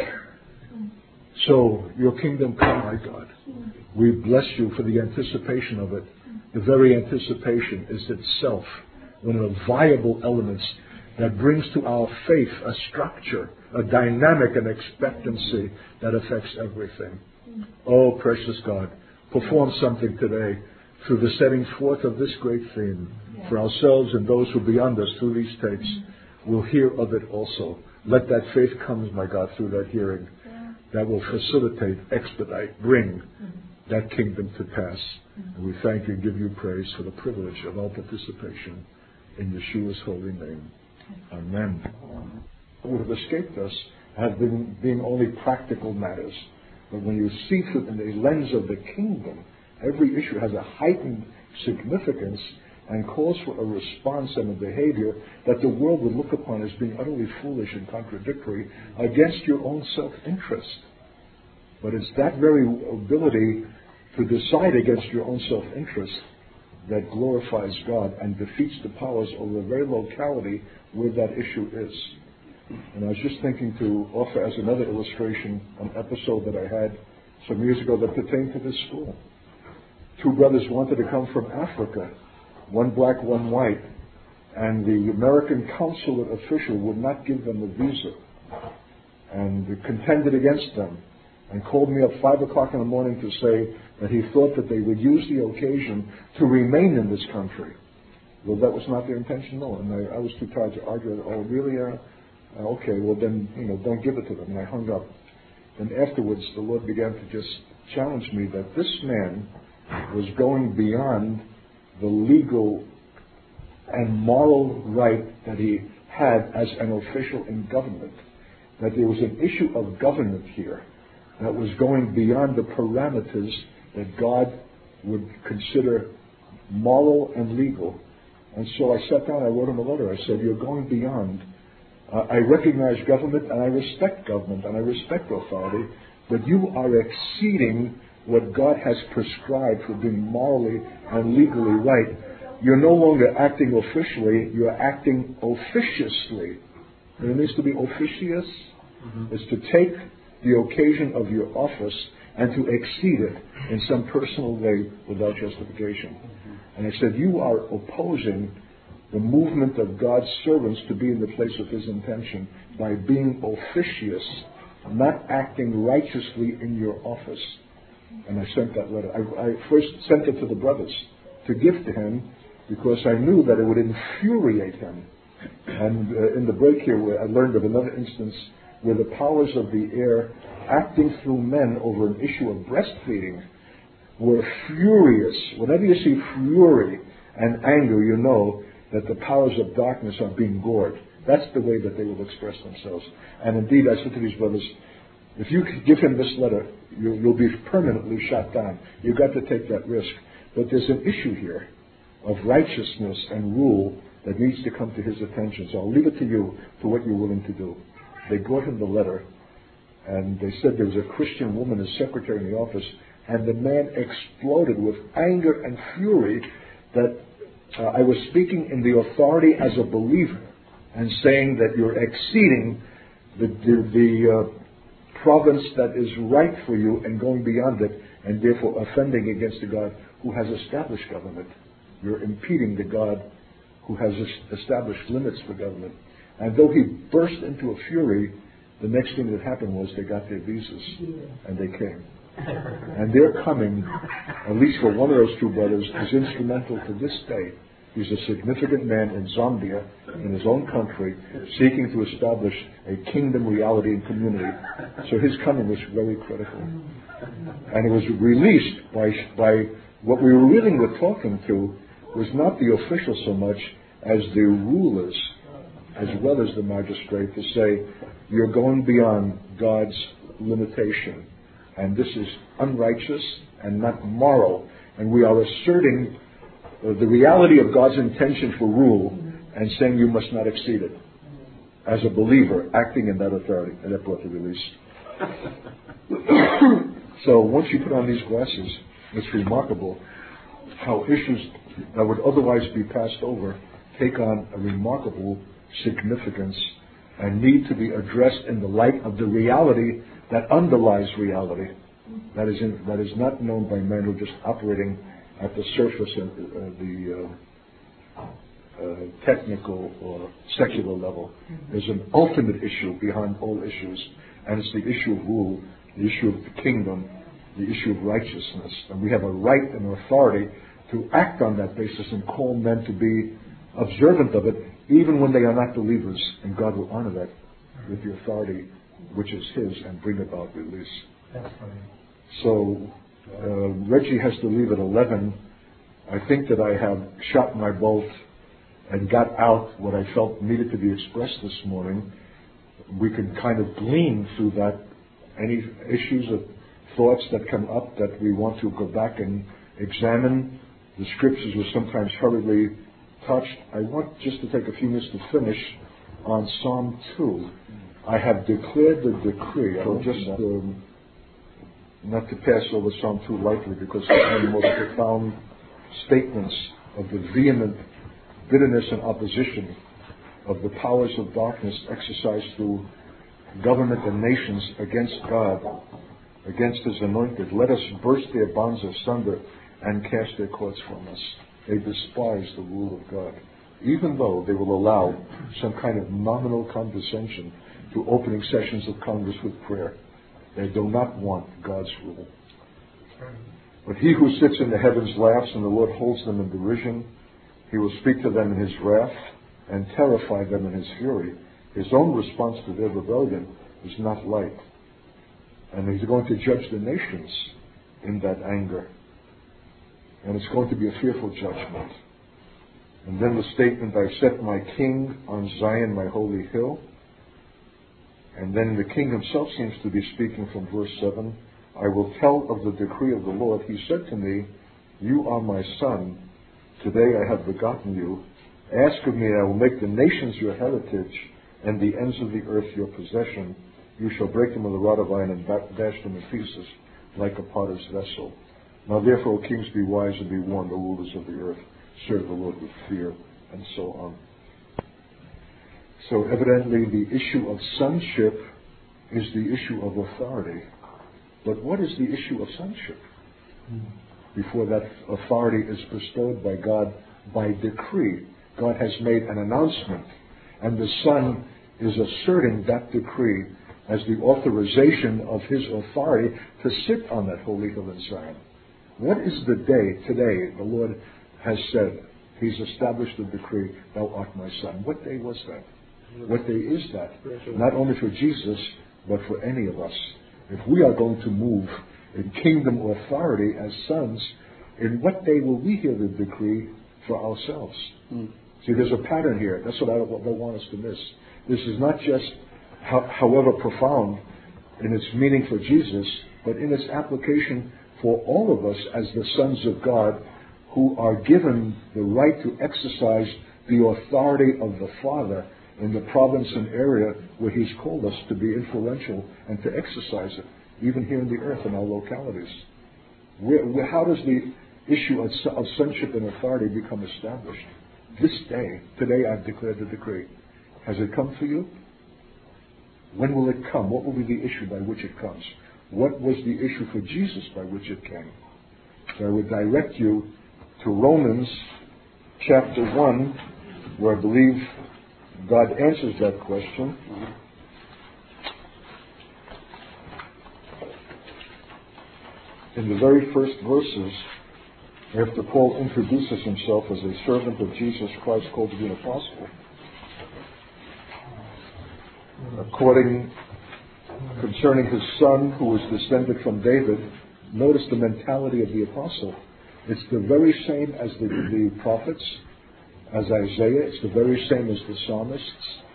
So, your kingdom come, my God. We bless you for the anticipation of it. The very anticipation is itself one of the viable elements that brings to our faith a structure, a dynamic and expectancy that affects everything. Oh, precious God, perform something today through the setting forth of this great theme for ourselves and those who beyond us through these tapes will hear of it also. Let that faith come, my God, through that hearing that will facilitate, expedite, bring that kingdom to pass. And we thank you and give you praise for the privilege of our participation in Yeshua's holy name. Amen. What would have escaped us have been being only practical matters. But when you see through in the lens of the kingdom, every issue has a heightened significance and calls for a response and a behavior that the world would look upon as being utterly foolish and contradictory against your own self-interest. But it's that very ability to decide against your own self-interest that glorifies God and defeats the powers over the very locality where that issue is. And I was just thinking to offer as another illustration an episode that I had some years ago that pertained to this school. Two brothers wanted to come from Africa, one black, one white, and the American consulate official would not give them a visa and contended against them and called me up five o'clock in the morning to say that he thought that they would use the occasion to remain in this country. Well, that was not their intention, no. And I, I was too tired to argue. Oh, really? Uh, uh, okay, well then, you know, don't give it to them. And I hung up. And afterwards, the Lord began to just challenge me that this man was going beyond the legal and moral right that he had as an official in government. That there was an issue of government here that was going beyond the parameters that God would consider moral and legal. And so I sat down, I wrote him a letter. I said, you're going beyond. Uh, I recognize government and I respect government and I respect authority, but you are exceeding what God has prescribed for being morally and legally right. You're no longer acting officially, you're acting officiously. And it needs to be officious. mm-hmm. is to take the occasion of your office and to exceed it in some personal way without justification. Mm-hmm. And I said, you are opposing the movement of God's servants to be in the place of His intention by being officious, not acting righteously in your office. And I sent that letter. I, I first sent it to the brothers to give to him because I knew that it would infuriate him. And uh, in the break here, where I learned of another instance where the powers of the air, acting through men over an issue of breastfeeding, were furious. Whenever you see fury and anger, you know that the powers of darkness are being gored. That's the way that they will express themselves. And indeed, I said to these brothers, if you give him this letter, you'll, you'll be permanently shot down. You've got to take that risk. But there's an issue here of righteousness and rule that needs to come to his attention. So I'll leave it to you for what you're willing to do. They brought him the letter, and they said there was a Christian woman as secretary in the office, and the man exploded with anger and fury that uh, I was speaking in the authority as a believer and saying that you're exceeding the, the, the uh, province that is right for you and going beyond it, and therefore offending against the God who has established government. You're impeding the God who has established limits for government. And though he burst into a fury, the next thing that happened was they got their visas, and they came. And their coming, at least for one of those two brothers, is instrumental to this day. He's a significant man in Zambia, in his own country, seeking to establish a kingdom reality and community. So his coming was very critical. And it was released by, by what we were really were talking to was not the officials so much as the rulers, as well as the magistrate, to say, you're going beyond God's limitation. And this is unrighteous and not moral. And we are asserting uh, the reality of God's intention for rule and saying you must not exceed it. As a believer, acting in that authority. And that brought the release. So once you put on these glasses, it's remarkable how issues that would otherwise be passed over take on a remarkable significance and need to be addressed in the light of the reality that underlies reality. That is in, that is not known by men who are just operating at the surface and uh, the uh, uh, technical or secular level. There's an ultimate issue behind all issues, and it's the issue of rule, the issue of the kingdom, the issue of righteousness. And we have a right and authority to act on that basis and call men to be observant of it, even when they are not believers, and God will honor that with the authority which is His and bring about release. That's funny. So uh, Reggie has to leave at eleven. I think that I have shot my bolt and got out what I felt needed to be expressed this morning. We can kind of glean through that any issues of thoughts that come up that we want to go back and examine. The scriptures were sometimes hurriedly touched. I want just to take a few minutes to finish on Psalm two. I have declared the decree. I will just um, not to pass over Psalm two lightly, because it's one of the most profound statements of the vehement bitterness and opposition of the powers of darkness exercised through government and nations against God, against His anointed. Let us burst their bonds asunder and cast their cords from us. They despise the rule of God, even though they will allow some kind of nominal condescension to opening sessions of Congress with prayer. They do not want God's rule. But He who sits in the heavens laughs, and the Lord holds them in derision. He will speak to them in His wrath and terrify them in His fury. His own response to their rebellion is not light. And He's going to judge the nations in that anger. And it's going to be a fearful judgment. And then the statement, I set my king on Zion, my holy hill. And then the king himself seems to be speaking from verse seven. I will tell of the decree of the Lord. He said to me, you are my son. Today I have begotten you. Ask of me, and I will make the nations your heritage, and the ends of the earth your possession. You shall break them with a rod of iron and dash them in pieces like a potter's vessel. Now therefore, O kings, be wise and be warned, O rulers of the earth. Serve the Lord with fear, and so on. So evidently the issue of sonship is the issue of authority. But what is the issue of sonship? Before that authority is bestowed by God by decree. God has made an announcement, and the Son is asserting that decree as the authorization of his authority to sit on that holy hill in Zion. What is the day today the Lord has said? He's established a decree, thou art my Son. What day was that? What day is that? Not only for Jesus, but for any of us. If we are going to move in kingdom authority as sons, in what day will we hear the decree for ourselves? Mm. See, there's a pattern here. That's what I don't, don't want us to miss. This is not just, ho- however profound in its meaning for Jesus, but in its application for all of us as the sons of God who are given the right to exercise the authority of the Father in the province and area where he's called us to be influential and to exercise it, even here in the earth in our localities. Where, where, how does the issue of, of sonship and authority become established? This day, today I've declared the decree. Has it come for you? When will it come? What will be the issue by which it comes? What was the issue for Jesus by which it came? So I would direct you to Romans chapter one, where I believe God answers that question. In the very first verses, after Paul introduces himself as a servant of Jesus Christ called to be an apostle, according concerning his son who was descended from David, notice the mentality of the apostle. It's the very same as the, the prophets, as Isaiah. It's the very same as the psalmists.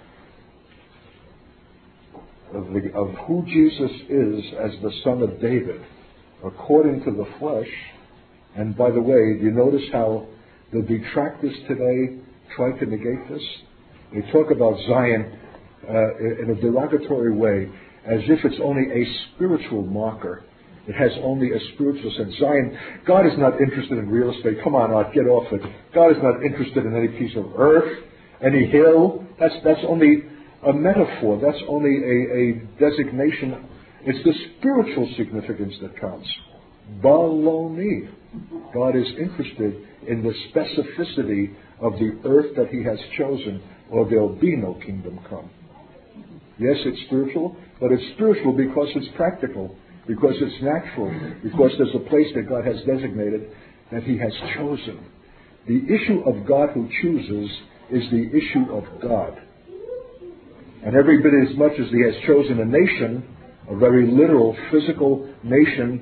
Of, the, of who Jesus is as the son of David, according to the flesh. And by the way, do you notice how the detractors today try to negate this? They talk about Zion uh, in a derogatory way, as if it's only a spiritual marker. It has only a spiritual sense. Zion, God is not interested in real estate. Come on, Art, get off it. God is not interested in any piece of earth, any hill. That's that's only a metaphor. That's only a, a designation. It's the spiritual significance that counts. Baloney. God is interested in the specificity of the earth that he has chosen, or there'll be no kingdom come. Yes, it's spiritual, but it's spiritual because it's practical, because it's natural, because there's a place that God has designated that he has chosen. The issue of God who chooses is the issue of God. And every bit as much as he has chosen a nation, a very literal, physical nation,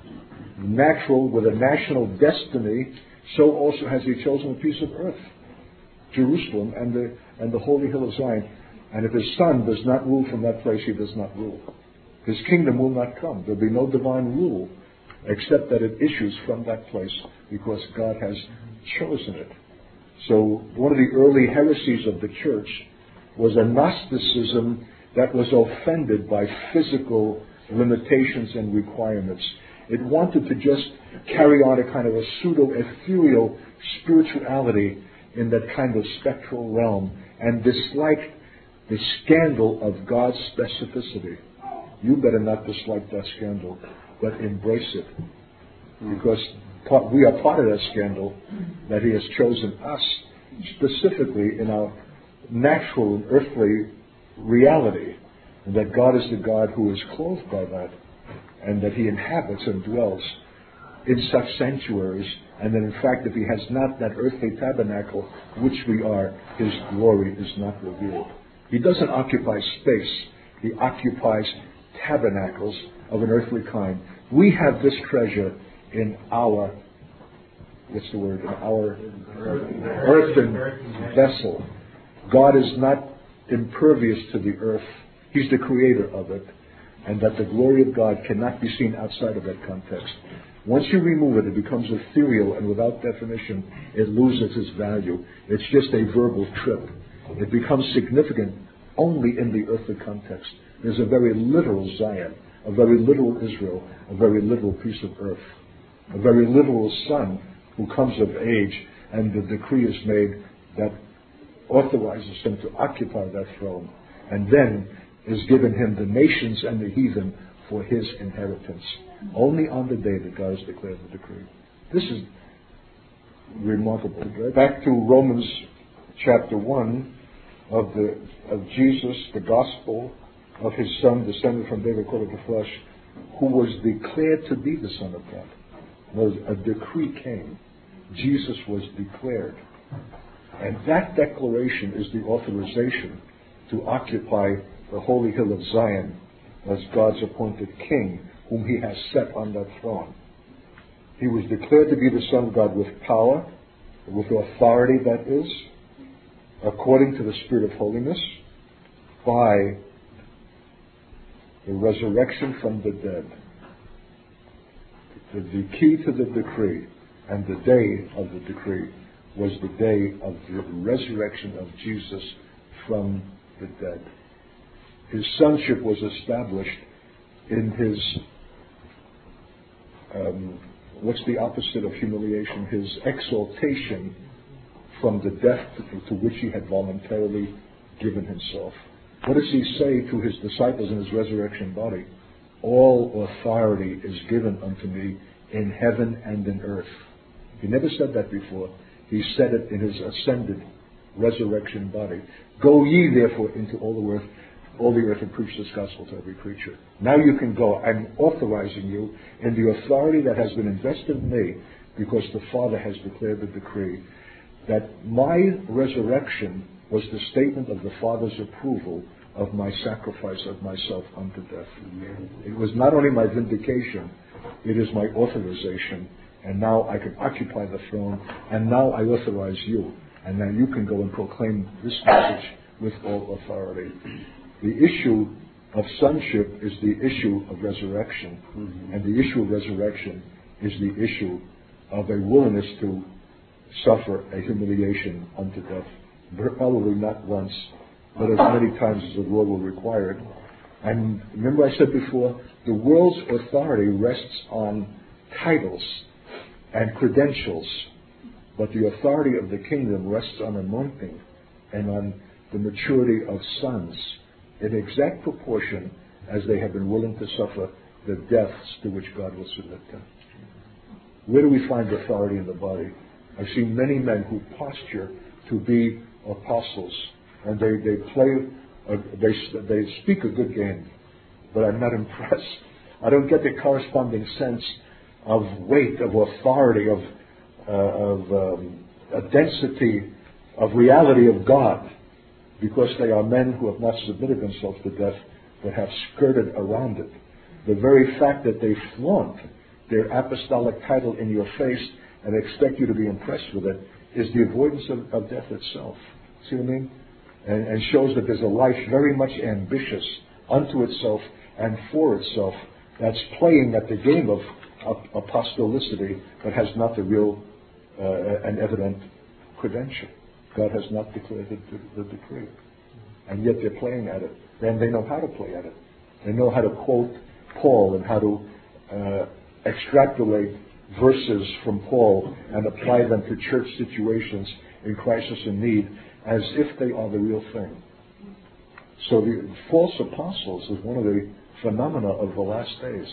natural, with a national destiny, so also has he chosen a piece of earth, Jerusalem and the and the holy hill of Zion. And if his son does not rule from that place, he does not rule. His kingdom will not come. There will be no divine rule, except that it issues from that place because God has chosen it. So one of the early heresies of the church was a Gnosticism that was offended by physical limitations and requirements. It wanted to just carry on a kind of a pseudo-ethereal spirituality in that kind of spectral realm and disliked the scandal of God's specificity. You better not dislike that scandal, but embrace it. Because part, we are part of that scandal, that he has chosen us specifically in our natural and earthly reality, and that God is the God who is clothed by that, and that he inhabits and dwells in such sanctuaries, and that in fact if he has not that earthly tabernacle which we are, his glory is not revealed. He doesn't occupy space, he occupies tabernacles of an earthly kind. We have this treasure in our, what's the word, in our earthen vessel. God is not impervious to the earth. He's the creator of it. And that the glory of God cannot be seen outside of that context. Once you remove it, it becomes ethereal, and without definition, it loses its value. It's just a verbal trip. It becomes significant only in the earthly context. There's a very literal Zion, a very literal Israel, a very literal piece of earth, a very literal son who comes of age, and the decree is made that authorizes him to occupy that throne. And then is given him the nations and the heathen for his inheritance. Only on the day that God has declared the decree. This is remarkable. Back to Romans chapter one of the of Jesus, the gospel of his Son, descended from David according to flesh, who was declared to be the Son of God. Was a decree came. Jesus was declared. And that declaration is the authorization to occupy the holy hill of Zion as God's appointed king, whom he has set on that throne. He was declared to be the Son of God with power, with authority, that is, according to the Spirit of holiness, by the resurrection from the dead. The, the key to the decree and the day of the decree was the day of the resurrection of Jesus from the dead. His sonship was established in his, um, what's the opposite of humiliation? His exaltation from the death to, to which he had voluntarily given himself. What does he say to his disciples in his resurrection body? All authority is given unto me in heaven and in earth. He never said that before. He said it in his ascended resurrection body. Go ye therefore into all the earth, all the earth and preach this gospel to every creature. Now you can go. I'm authorizing you in the authority that has been invested in me because the Father has declared the decree that my resurrection was the statement of the Father's approval of my sacrifice of myself unto death. It was not only my vindication, it is my authorization. And now I can occupy the throne, and now I authorize you. And now you can go and proclaim this message with all authority. The issue of sonship is the issue of resurrection. Mm-hmm. And the issue of resurrection is the issue of a willingness to suffer a humiliation unto death. Probably not once, but as many times as the Lord will require it. And remember I said before, the world's authority rests on titles and credentials, but the authority of the kingdom rests on anointing and on the maturity of sons in exact proportion as they have been willing to suffer the deaths to which God will submit them. Where do we find authority in the body? I've seen many men who posture to be apostles, and they, they play, a, they, they speak a good game, but I'm not impressed. I don't get the corresponding sense of weight, of authority, of, uh, of um, a density, of reality of God, because they are men who have not submitted themselves to death, but have skirted around it. The very fact that they flaunt their apostolic title in your face and expect you to be impressed with it is the avoidance of, of death itself. See what I mean? And, and shows that there's a life very much ambitious unto itself and for itself that's playing at the game of apostolicity, but has not the real uh, and evident credential. God has not declared the, the decree. And yet they're playing at it. And they know how to play at it. They know how to quote Paul and how to uh, extrapolate verses from Paul and apply them to church situations in crisis and need as if they are the real thing. So the false apostles is one of the phenomena of the last days.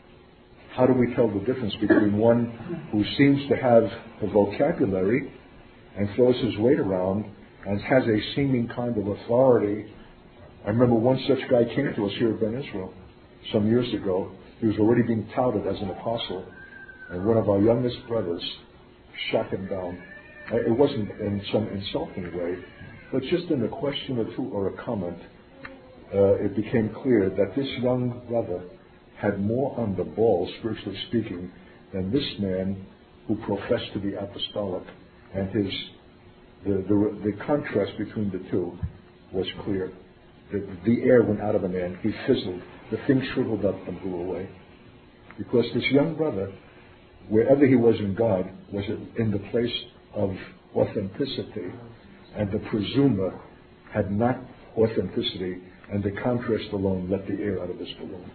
How do we tell the difference between one who seems to have the vocabulary and throws his weight around and has a seeming kind of authority? I remember one such guy came to us here at Ben Israel some years ago. He was already being touted as an apostle, and one of our youngest brothers shot him down. It wasn't in some insulting way, but just in a question or two or a comment, uh, it became clear that this young brother had more on the ball, spiritually speaking, than this man who professed to be apostolic. And his the, the, the contrast between the two was clear. The, the air went out of the man. He fizzled. The thing shriveled up and blew away. Because this young brother, wherever he was in God, was in the place of authenticity. And the presumer had not authenticity, and the contrast alone let the air out of his balloon.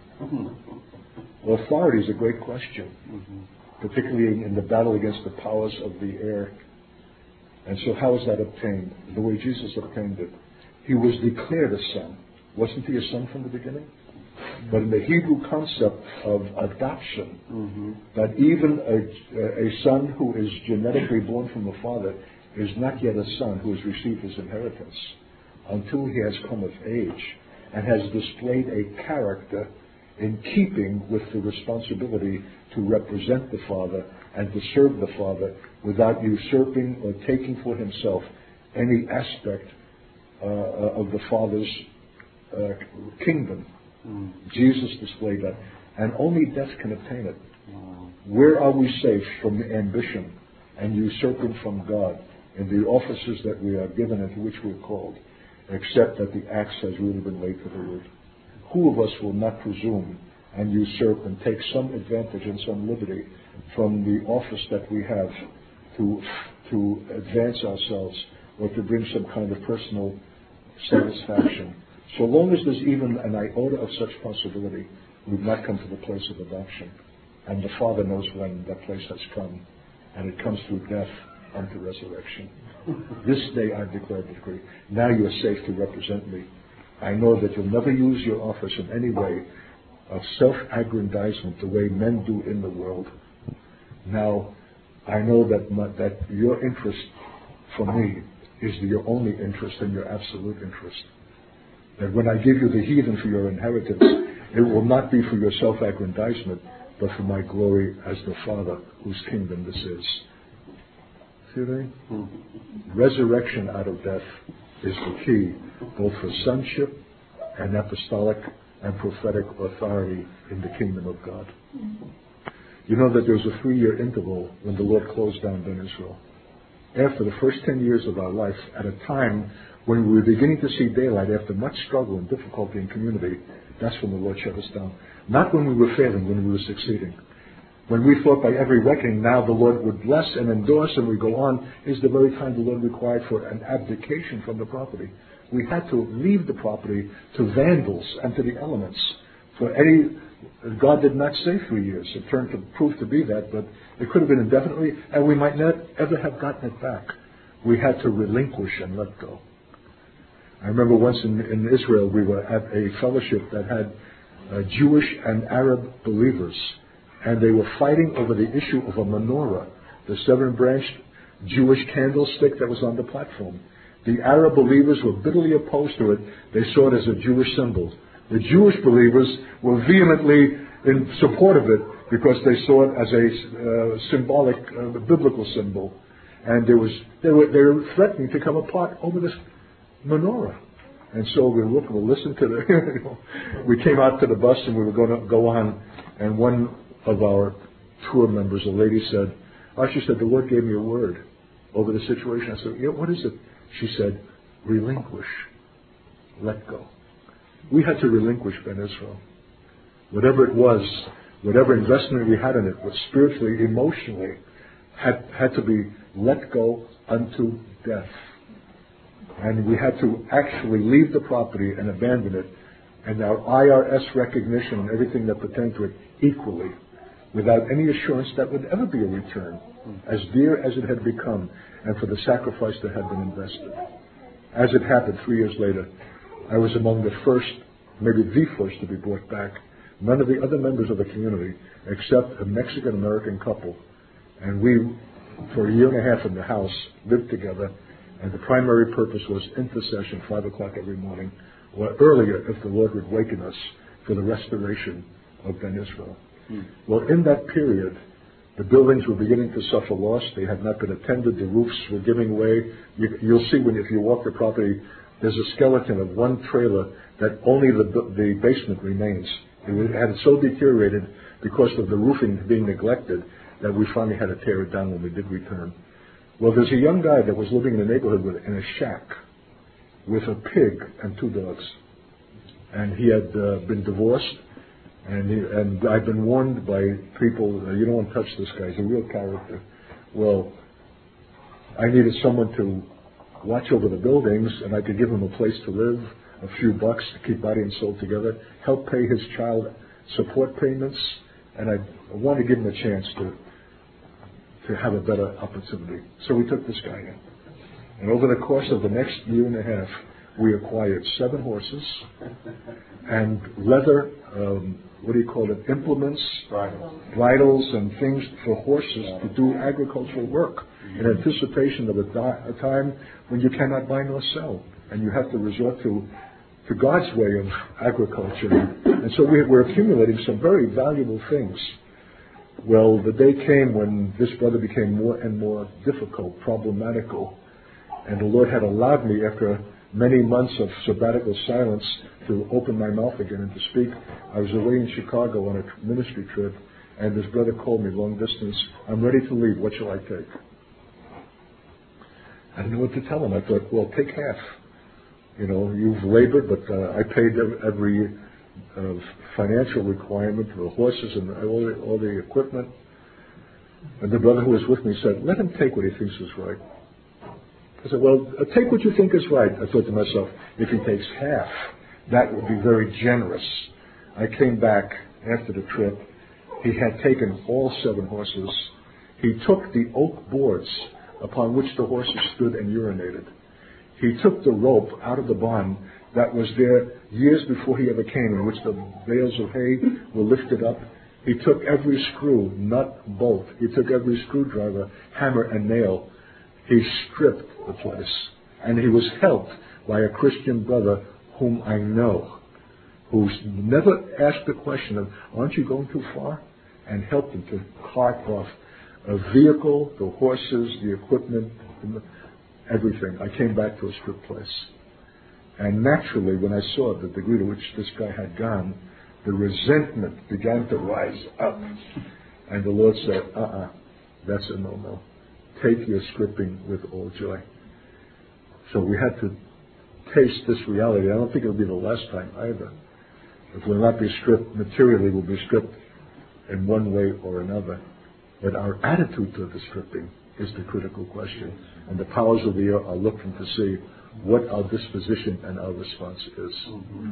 Mm-hmm. Well, authority is a great question, mm-hmm. particularly in the battle against the powers of the air. And so how is that obtained? The way Jesus obtained it. He was declared a son Wasn't he a son from the beginning? But in the Hebrew concept of adoption, Mm-hmm. that even a, a son who is genetically born from a father is not yet a son who has received his inheritance until he has come of age and has displayed a character in keeping with the responsibility to represent the father and to serve the father without usurping or taking for himself any aspect uh, of the father's uh, kingdom. Mm. Jesus displayed that, and only death can obtain it. Wow. Where are we safe from ambition and usurping from God in the offices that we are given and to which we're called, except that the axe has really been laid to the root? Who of us will not presume and usurp and take some advantage and some liberty from the office that we have to to advance ourselves or to bring some kind of personal satisfaction? So long as there's even an iota of such possibility, we've not come to the place of adoption. And the Father knows when that place has come, and it comes through death unto resurrection. This day I declare the decree. Now you are safe to represent me. I know that you'll never use your office in any way of self-aggrandizement the way men do in the world. Now, I know that my, that your interest for me is your only interest and your absolute interest. That when I give you the heathen for your inheritance, it will not be for your self-aggrandizement, but for my glory as the Father whose kingdom this is. See what I mean? Mm-hmm. Resurrection out of death is the key, both for sonship and apostolic and prophetic authority in the kingdom of God. You know that there was a three-year interval when the Lord closed down Ben Israel. After the first ten years of our life, at a time when we were beginning to see daylight after much struggle and difficulty in community, that's when the Lord shut us down. Not when we were failing, when we were succeeding. When we thought by every reckoning now the Lord would bless and endorse and we go on, is the very time the Lord required for an abdication from the property. We had to leave the property to vandals and to the elements. For any, God did not say three years. It turned to prove to be that, but it could have been indefinitely, and we might not ever have gotten it back. We had to relinquish and let go. I remember once in, in Israel, we were at a fellowship that had uh, Jewish and Arab believers, and they were fighting over the issue of a menorah, the seven-branched Jewish candlestick that was on the platform. The Arab believers were bitterly opposed to it. They saw it as a Jewish symbol. The Jewish believers were vehemently in support of it because they saw it as a uh, symbolic, uh, biblical symbol. And there was, they were, they were threatening to come apart over this menorah. And so we looked, we listened to the, we came out to the bus and we were going to go on, and one of our tour members, a lady said, oh, she said, the Lord gave me a word over the situation. I said, yeah, what is it? She said, relinquish, let go. We had to relinquish Ben Israel. Whatever it was, whatever investment we had in it, was spiritually, emotionally, had, had to be let go unto death. And we had to actually leave the property and abandon it, and our I R S recognition and everything that pertained to it equally, without any assurance that would ever be a return, as dear as it had become, and for the sacrifice that had been invested. As it happened three years later, I was among the first, maybe the first, to be brought back. None of the other members of the community, except a Mexican-American couple. And we, for a year and a half in the house, lived together, and the primary purpose was intercession, five o'clock every morning, or earlier if the Lord would waken us for the restoration of Ben Israel. Hmm. Well, in that period, the buildings were beginning to suffer loss. They had not been attended. The roofs were giving way. You, you'll see when if you walk the property, there's a skeleton of one trailer that only the, the basement remains. It had so deteriorated because of the roofing being neglected that we finally had to tear it down when we did return. Well, there's a young guy that was living in the neighborhood with, in a shack with a pig and two dogs. And he had uh, been divorced. And, he, and I've been warned by people, uh, you don't want to touch this guy, he's a real character. Well, I needed someone to watch over the buildings, and I could give him a place to live, a few bucks to keep body and soul together, help pay his child support payments, and I wanted to give him a chance to to have a better opportunity. So we took this guy in. And over the course of the next year and a half, we acquired seven horses and leather, um, what do you call it, implements, Bridles. bridles and things for horses to do agricultural work in anticipation of a, di- a time when you cannot buy nor sell, and you have to resort to to God's way of agriculture. And so we, we're accumulating some very valuable things. Well, the day came when this brother became more and more difficult, problematical, and the Lord had allowed me, after many months of sabbatical silence, to open my mouth again and to speak. I was away in Chicago on a ministry trip, and this brother called me long distance. I'm ready to leave. What shall I take? I didn't know what to tell him. I thought, well, take half. You know, you've labored, but uh, I paid every uh, financial requirement for the horses and all the, all the equipment. And the brother who was with me said, let him take what he thinks is right. I said, well, uh, take what you think is right. I thought to myself, if he takes half, that would be very generous. I came back after the trip. He had taken all seven horses. He took the oak boards upon which the horses stood and urinated. He took the rope out of the barn that was there years before he ever came, in which the bales of hay were lifted up. He took every screw, nut, bolt. He took every screwdriver, hammer, and nail. He stripped the place. And he was helped by a Christian brother whom I know, who's never asked the question of, aren't you going too far? And helped him to cart off a vehicle, the horses, the equipment, everything. I came back to a stripped place. And naturally, when I saw the degree to which this guy had gone, the resentment began to rise up. And the Lord said, uh-uh, that's a no-no. Take your stripping with all joy. So we had to taste this reality. I don't think it'll be the last time either. If we'll not be stripped materially, we'll be stripped in one way or another. But our attitude to the stripping is the critical question. And the powers of the air are looking to see what our disposition and our response is. Mm-hmm.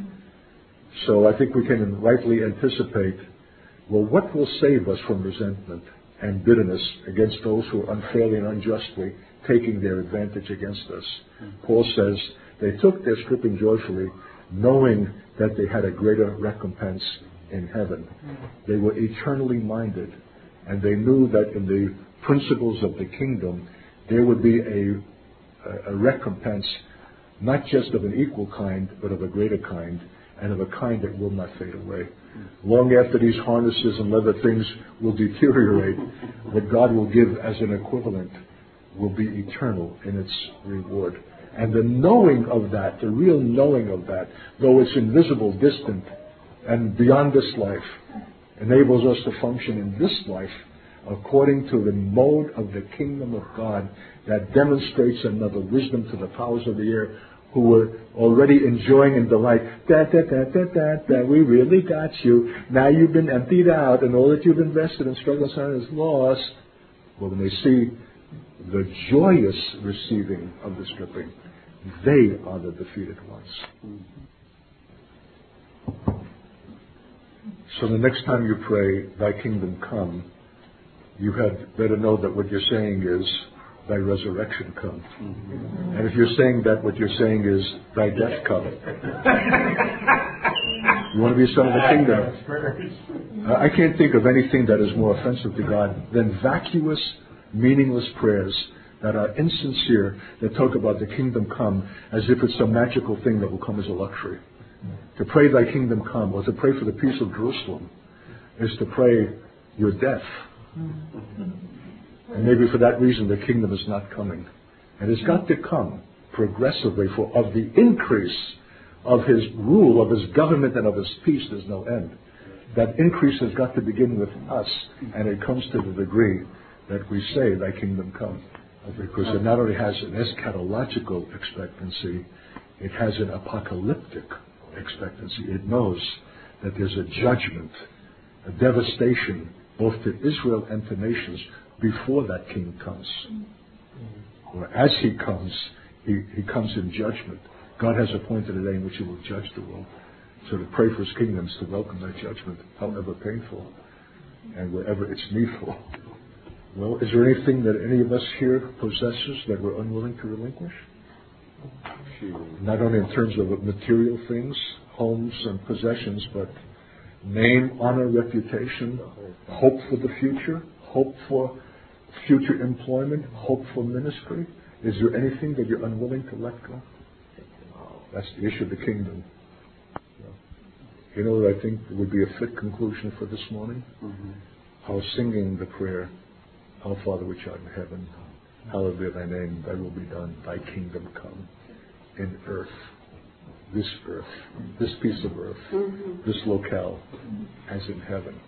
So I think we can rightly anticipate, well, what will save us from resentment and bitterness against those who are unfairly and unjustly taking their advantage against us? Mm-hmm. Paul says they took their stripping joyfully, knowing that they had a greater recompense in heaven. Mm-hmm. They were eternally minded, and they knew that in the principles of the kingdom, there would be a, a recompense, not just of an equal kind, but of a greater kind, and of a kind that will not fade away. Long after these harnesses and leather things will deteriorate, what God will give as an equivalent will be eternal in its reward. And the knowing of that, the real knowing of that, though it's invisible, distant, and beyond this life, enables us to function in this life according to the mode of the kingdom of God that demonstrates another wisdom to the powers of the air who were already enjoying and delight. Da, da, da, da, da, da, we really got you. Now you've been emptied out and all that you've invested in struggle and is lost. Well, when they see the joyous receiving of the stripping, they are the defeated ones. So the next time you pray, thy kingdom come, you had better know that what you're saying is, thy resurrection come. Mm-hmm. And if you're saying that, what you're saying is, thy death come. You want to be a son of the kingdom. Uh, I can't think of anything that is more offensive to God than vacuous, meaningless prayers that are insincere, that talk about the kingdom come as if it's some magical thing that will come as a luxury. To pray thy kingdom come, or to pray for the peace of Jerusalem, is to pray your death. And maybe for that reason the kingdom is not coming. And it's got to come progressively, for of the increase of his rule, of his government, and of his peace, there's no end. That increase has got to begin with us, and it comes to the degree that we say, thy kingdom come. Because it not only has an eschatological expectancy, it has an apocalyptic expectancy. It knows that there's a judgment, a devastation, both to Israel and to nations, before that king comes. Or as he comes, he, he comes in judgment. God has appointed a day in which he will judge the world. So to pray for his kingdom is to welcome that judgment, however painful, and wherever it's needful. Well, is there anything that any of us here possesses that we're unwilling to relinquish? not only in terms of material things, homes and possessions, but name, honor, reputation, hope for the future, hope for future employment, hope for ministry. Is there anything that you're unwilling to let go? That's the issue of the kingdom. You know what I think would be a fit conclusion for this morning? Mm-hmm. How singing the prayer, Our Father which art in heaven, hallowed be thy name, thy will be done, thy kingdom come in earth, this earth, this piece of earth, mm-hmm. this locale, as in heaven.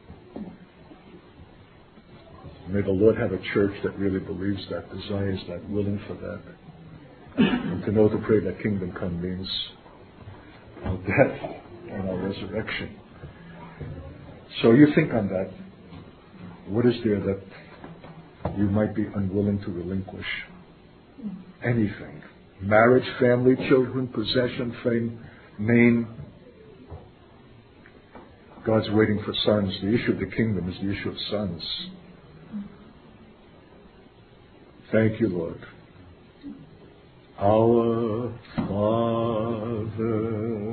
May the Lord have a church that really believes that, desires that, willing for that. And to know to pray that kingdom come means our death and our resurrection. So you think on that. What is there that you might be unwilling to relinquish? Anything. Marriage, family, children, possession, fame, name. God's waiting for sons. The issue of the kingdom is the issue of sons. Thank you, Lord. Our Father,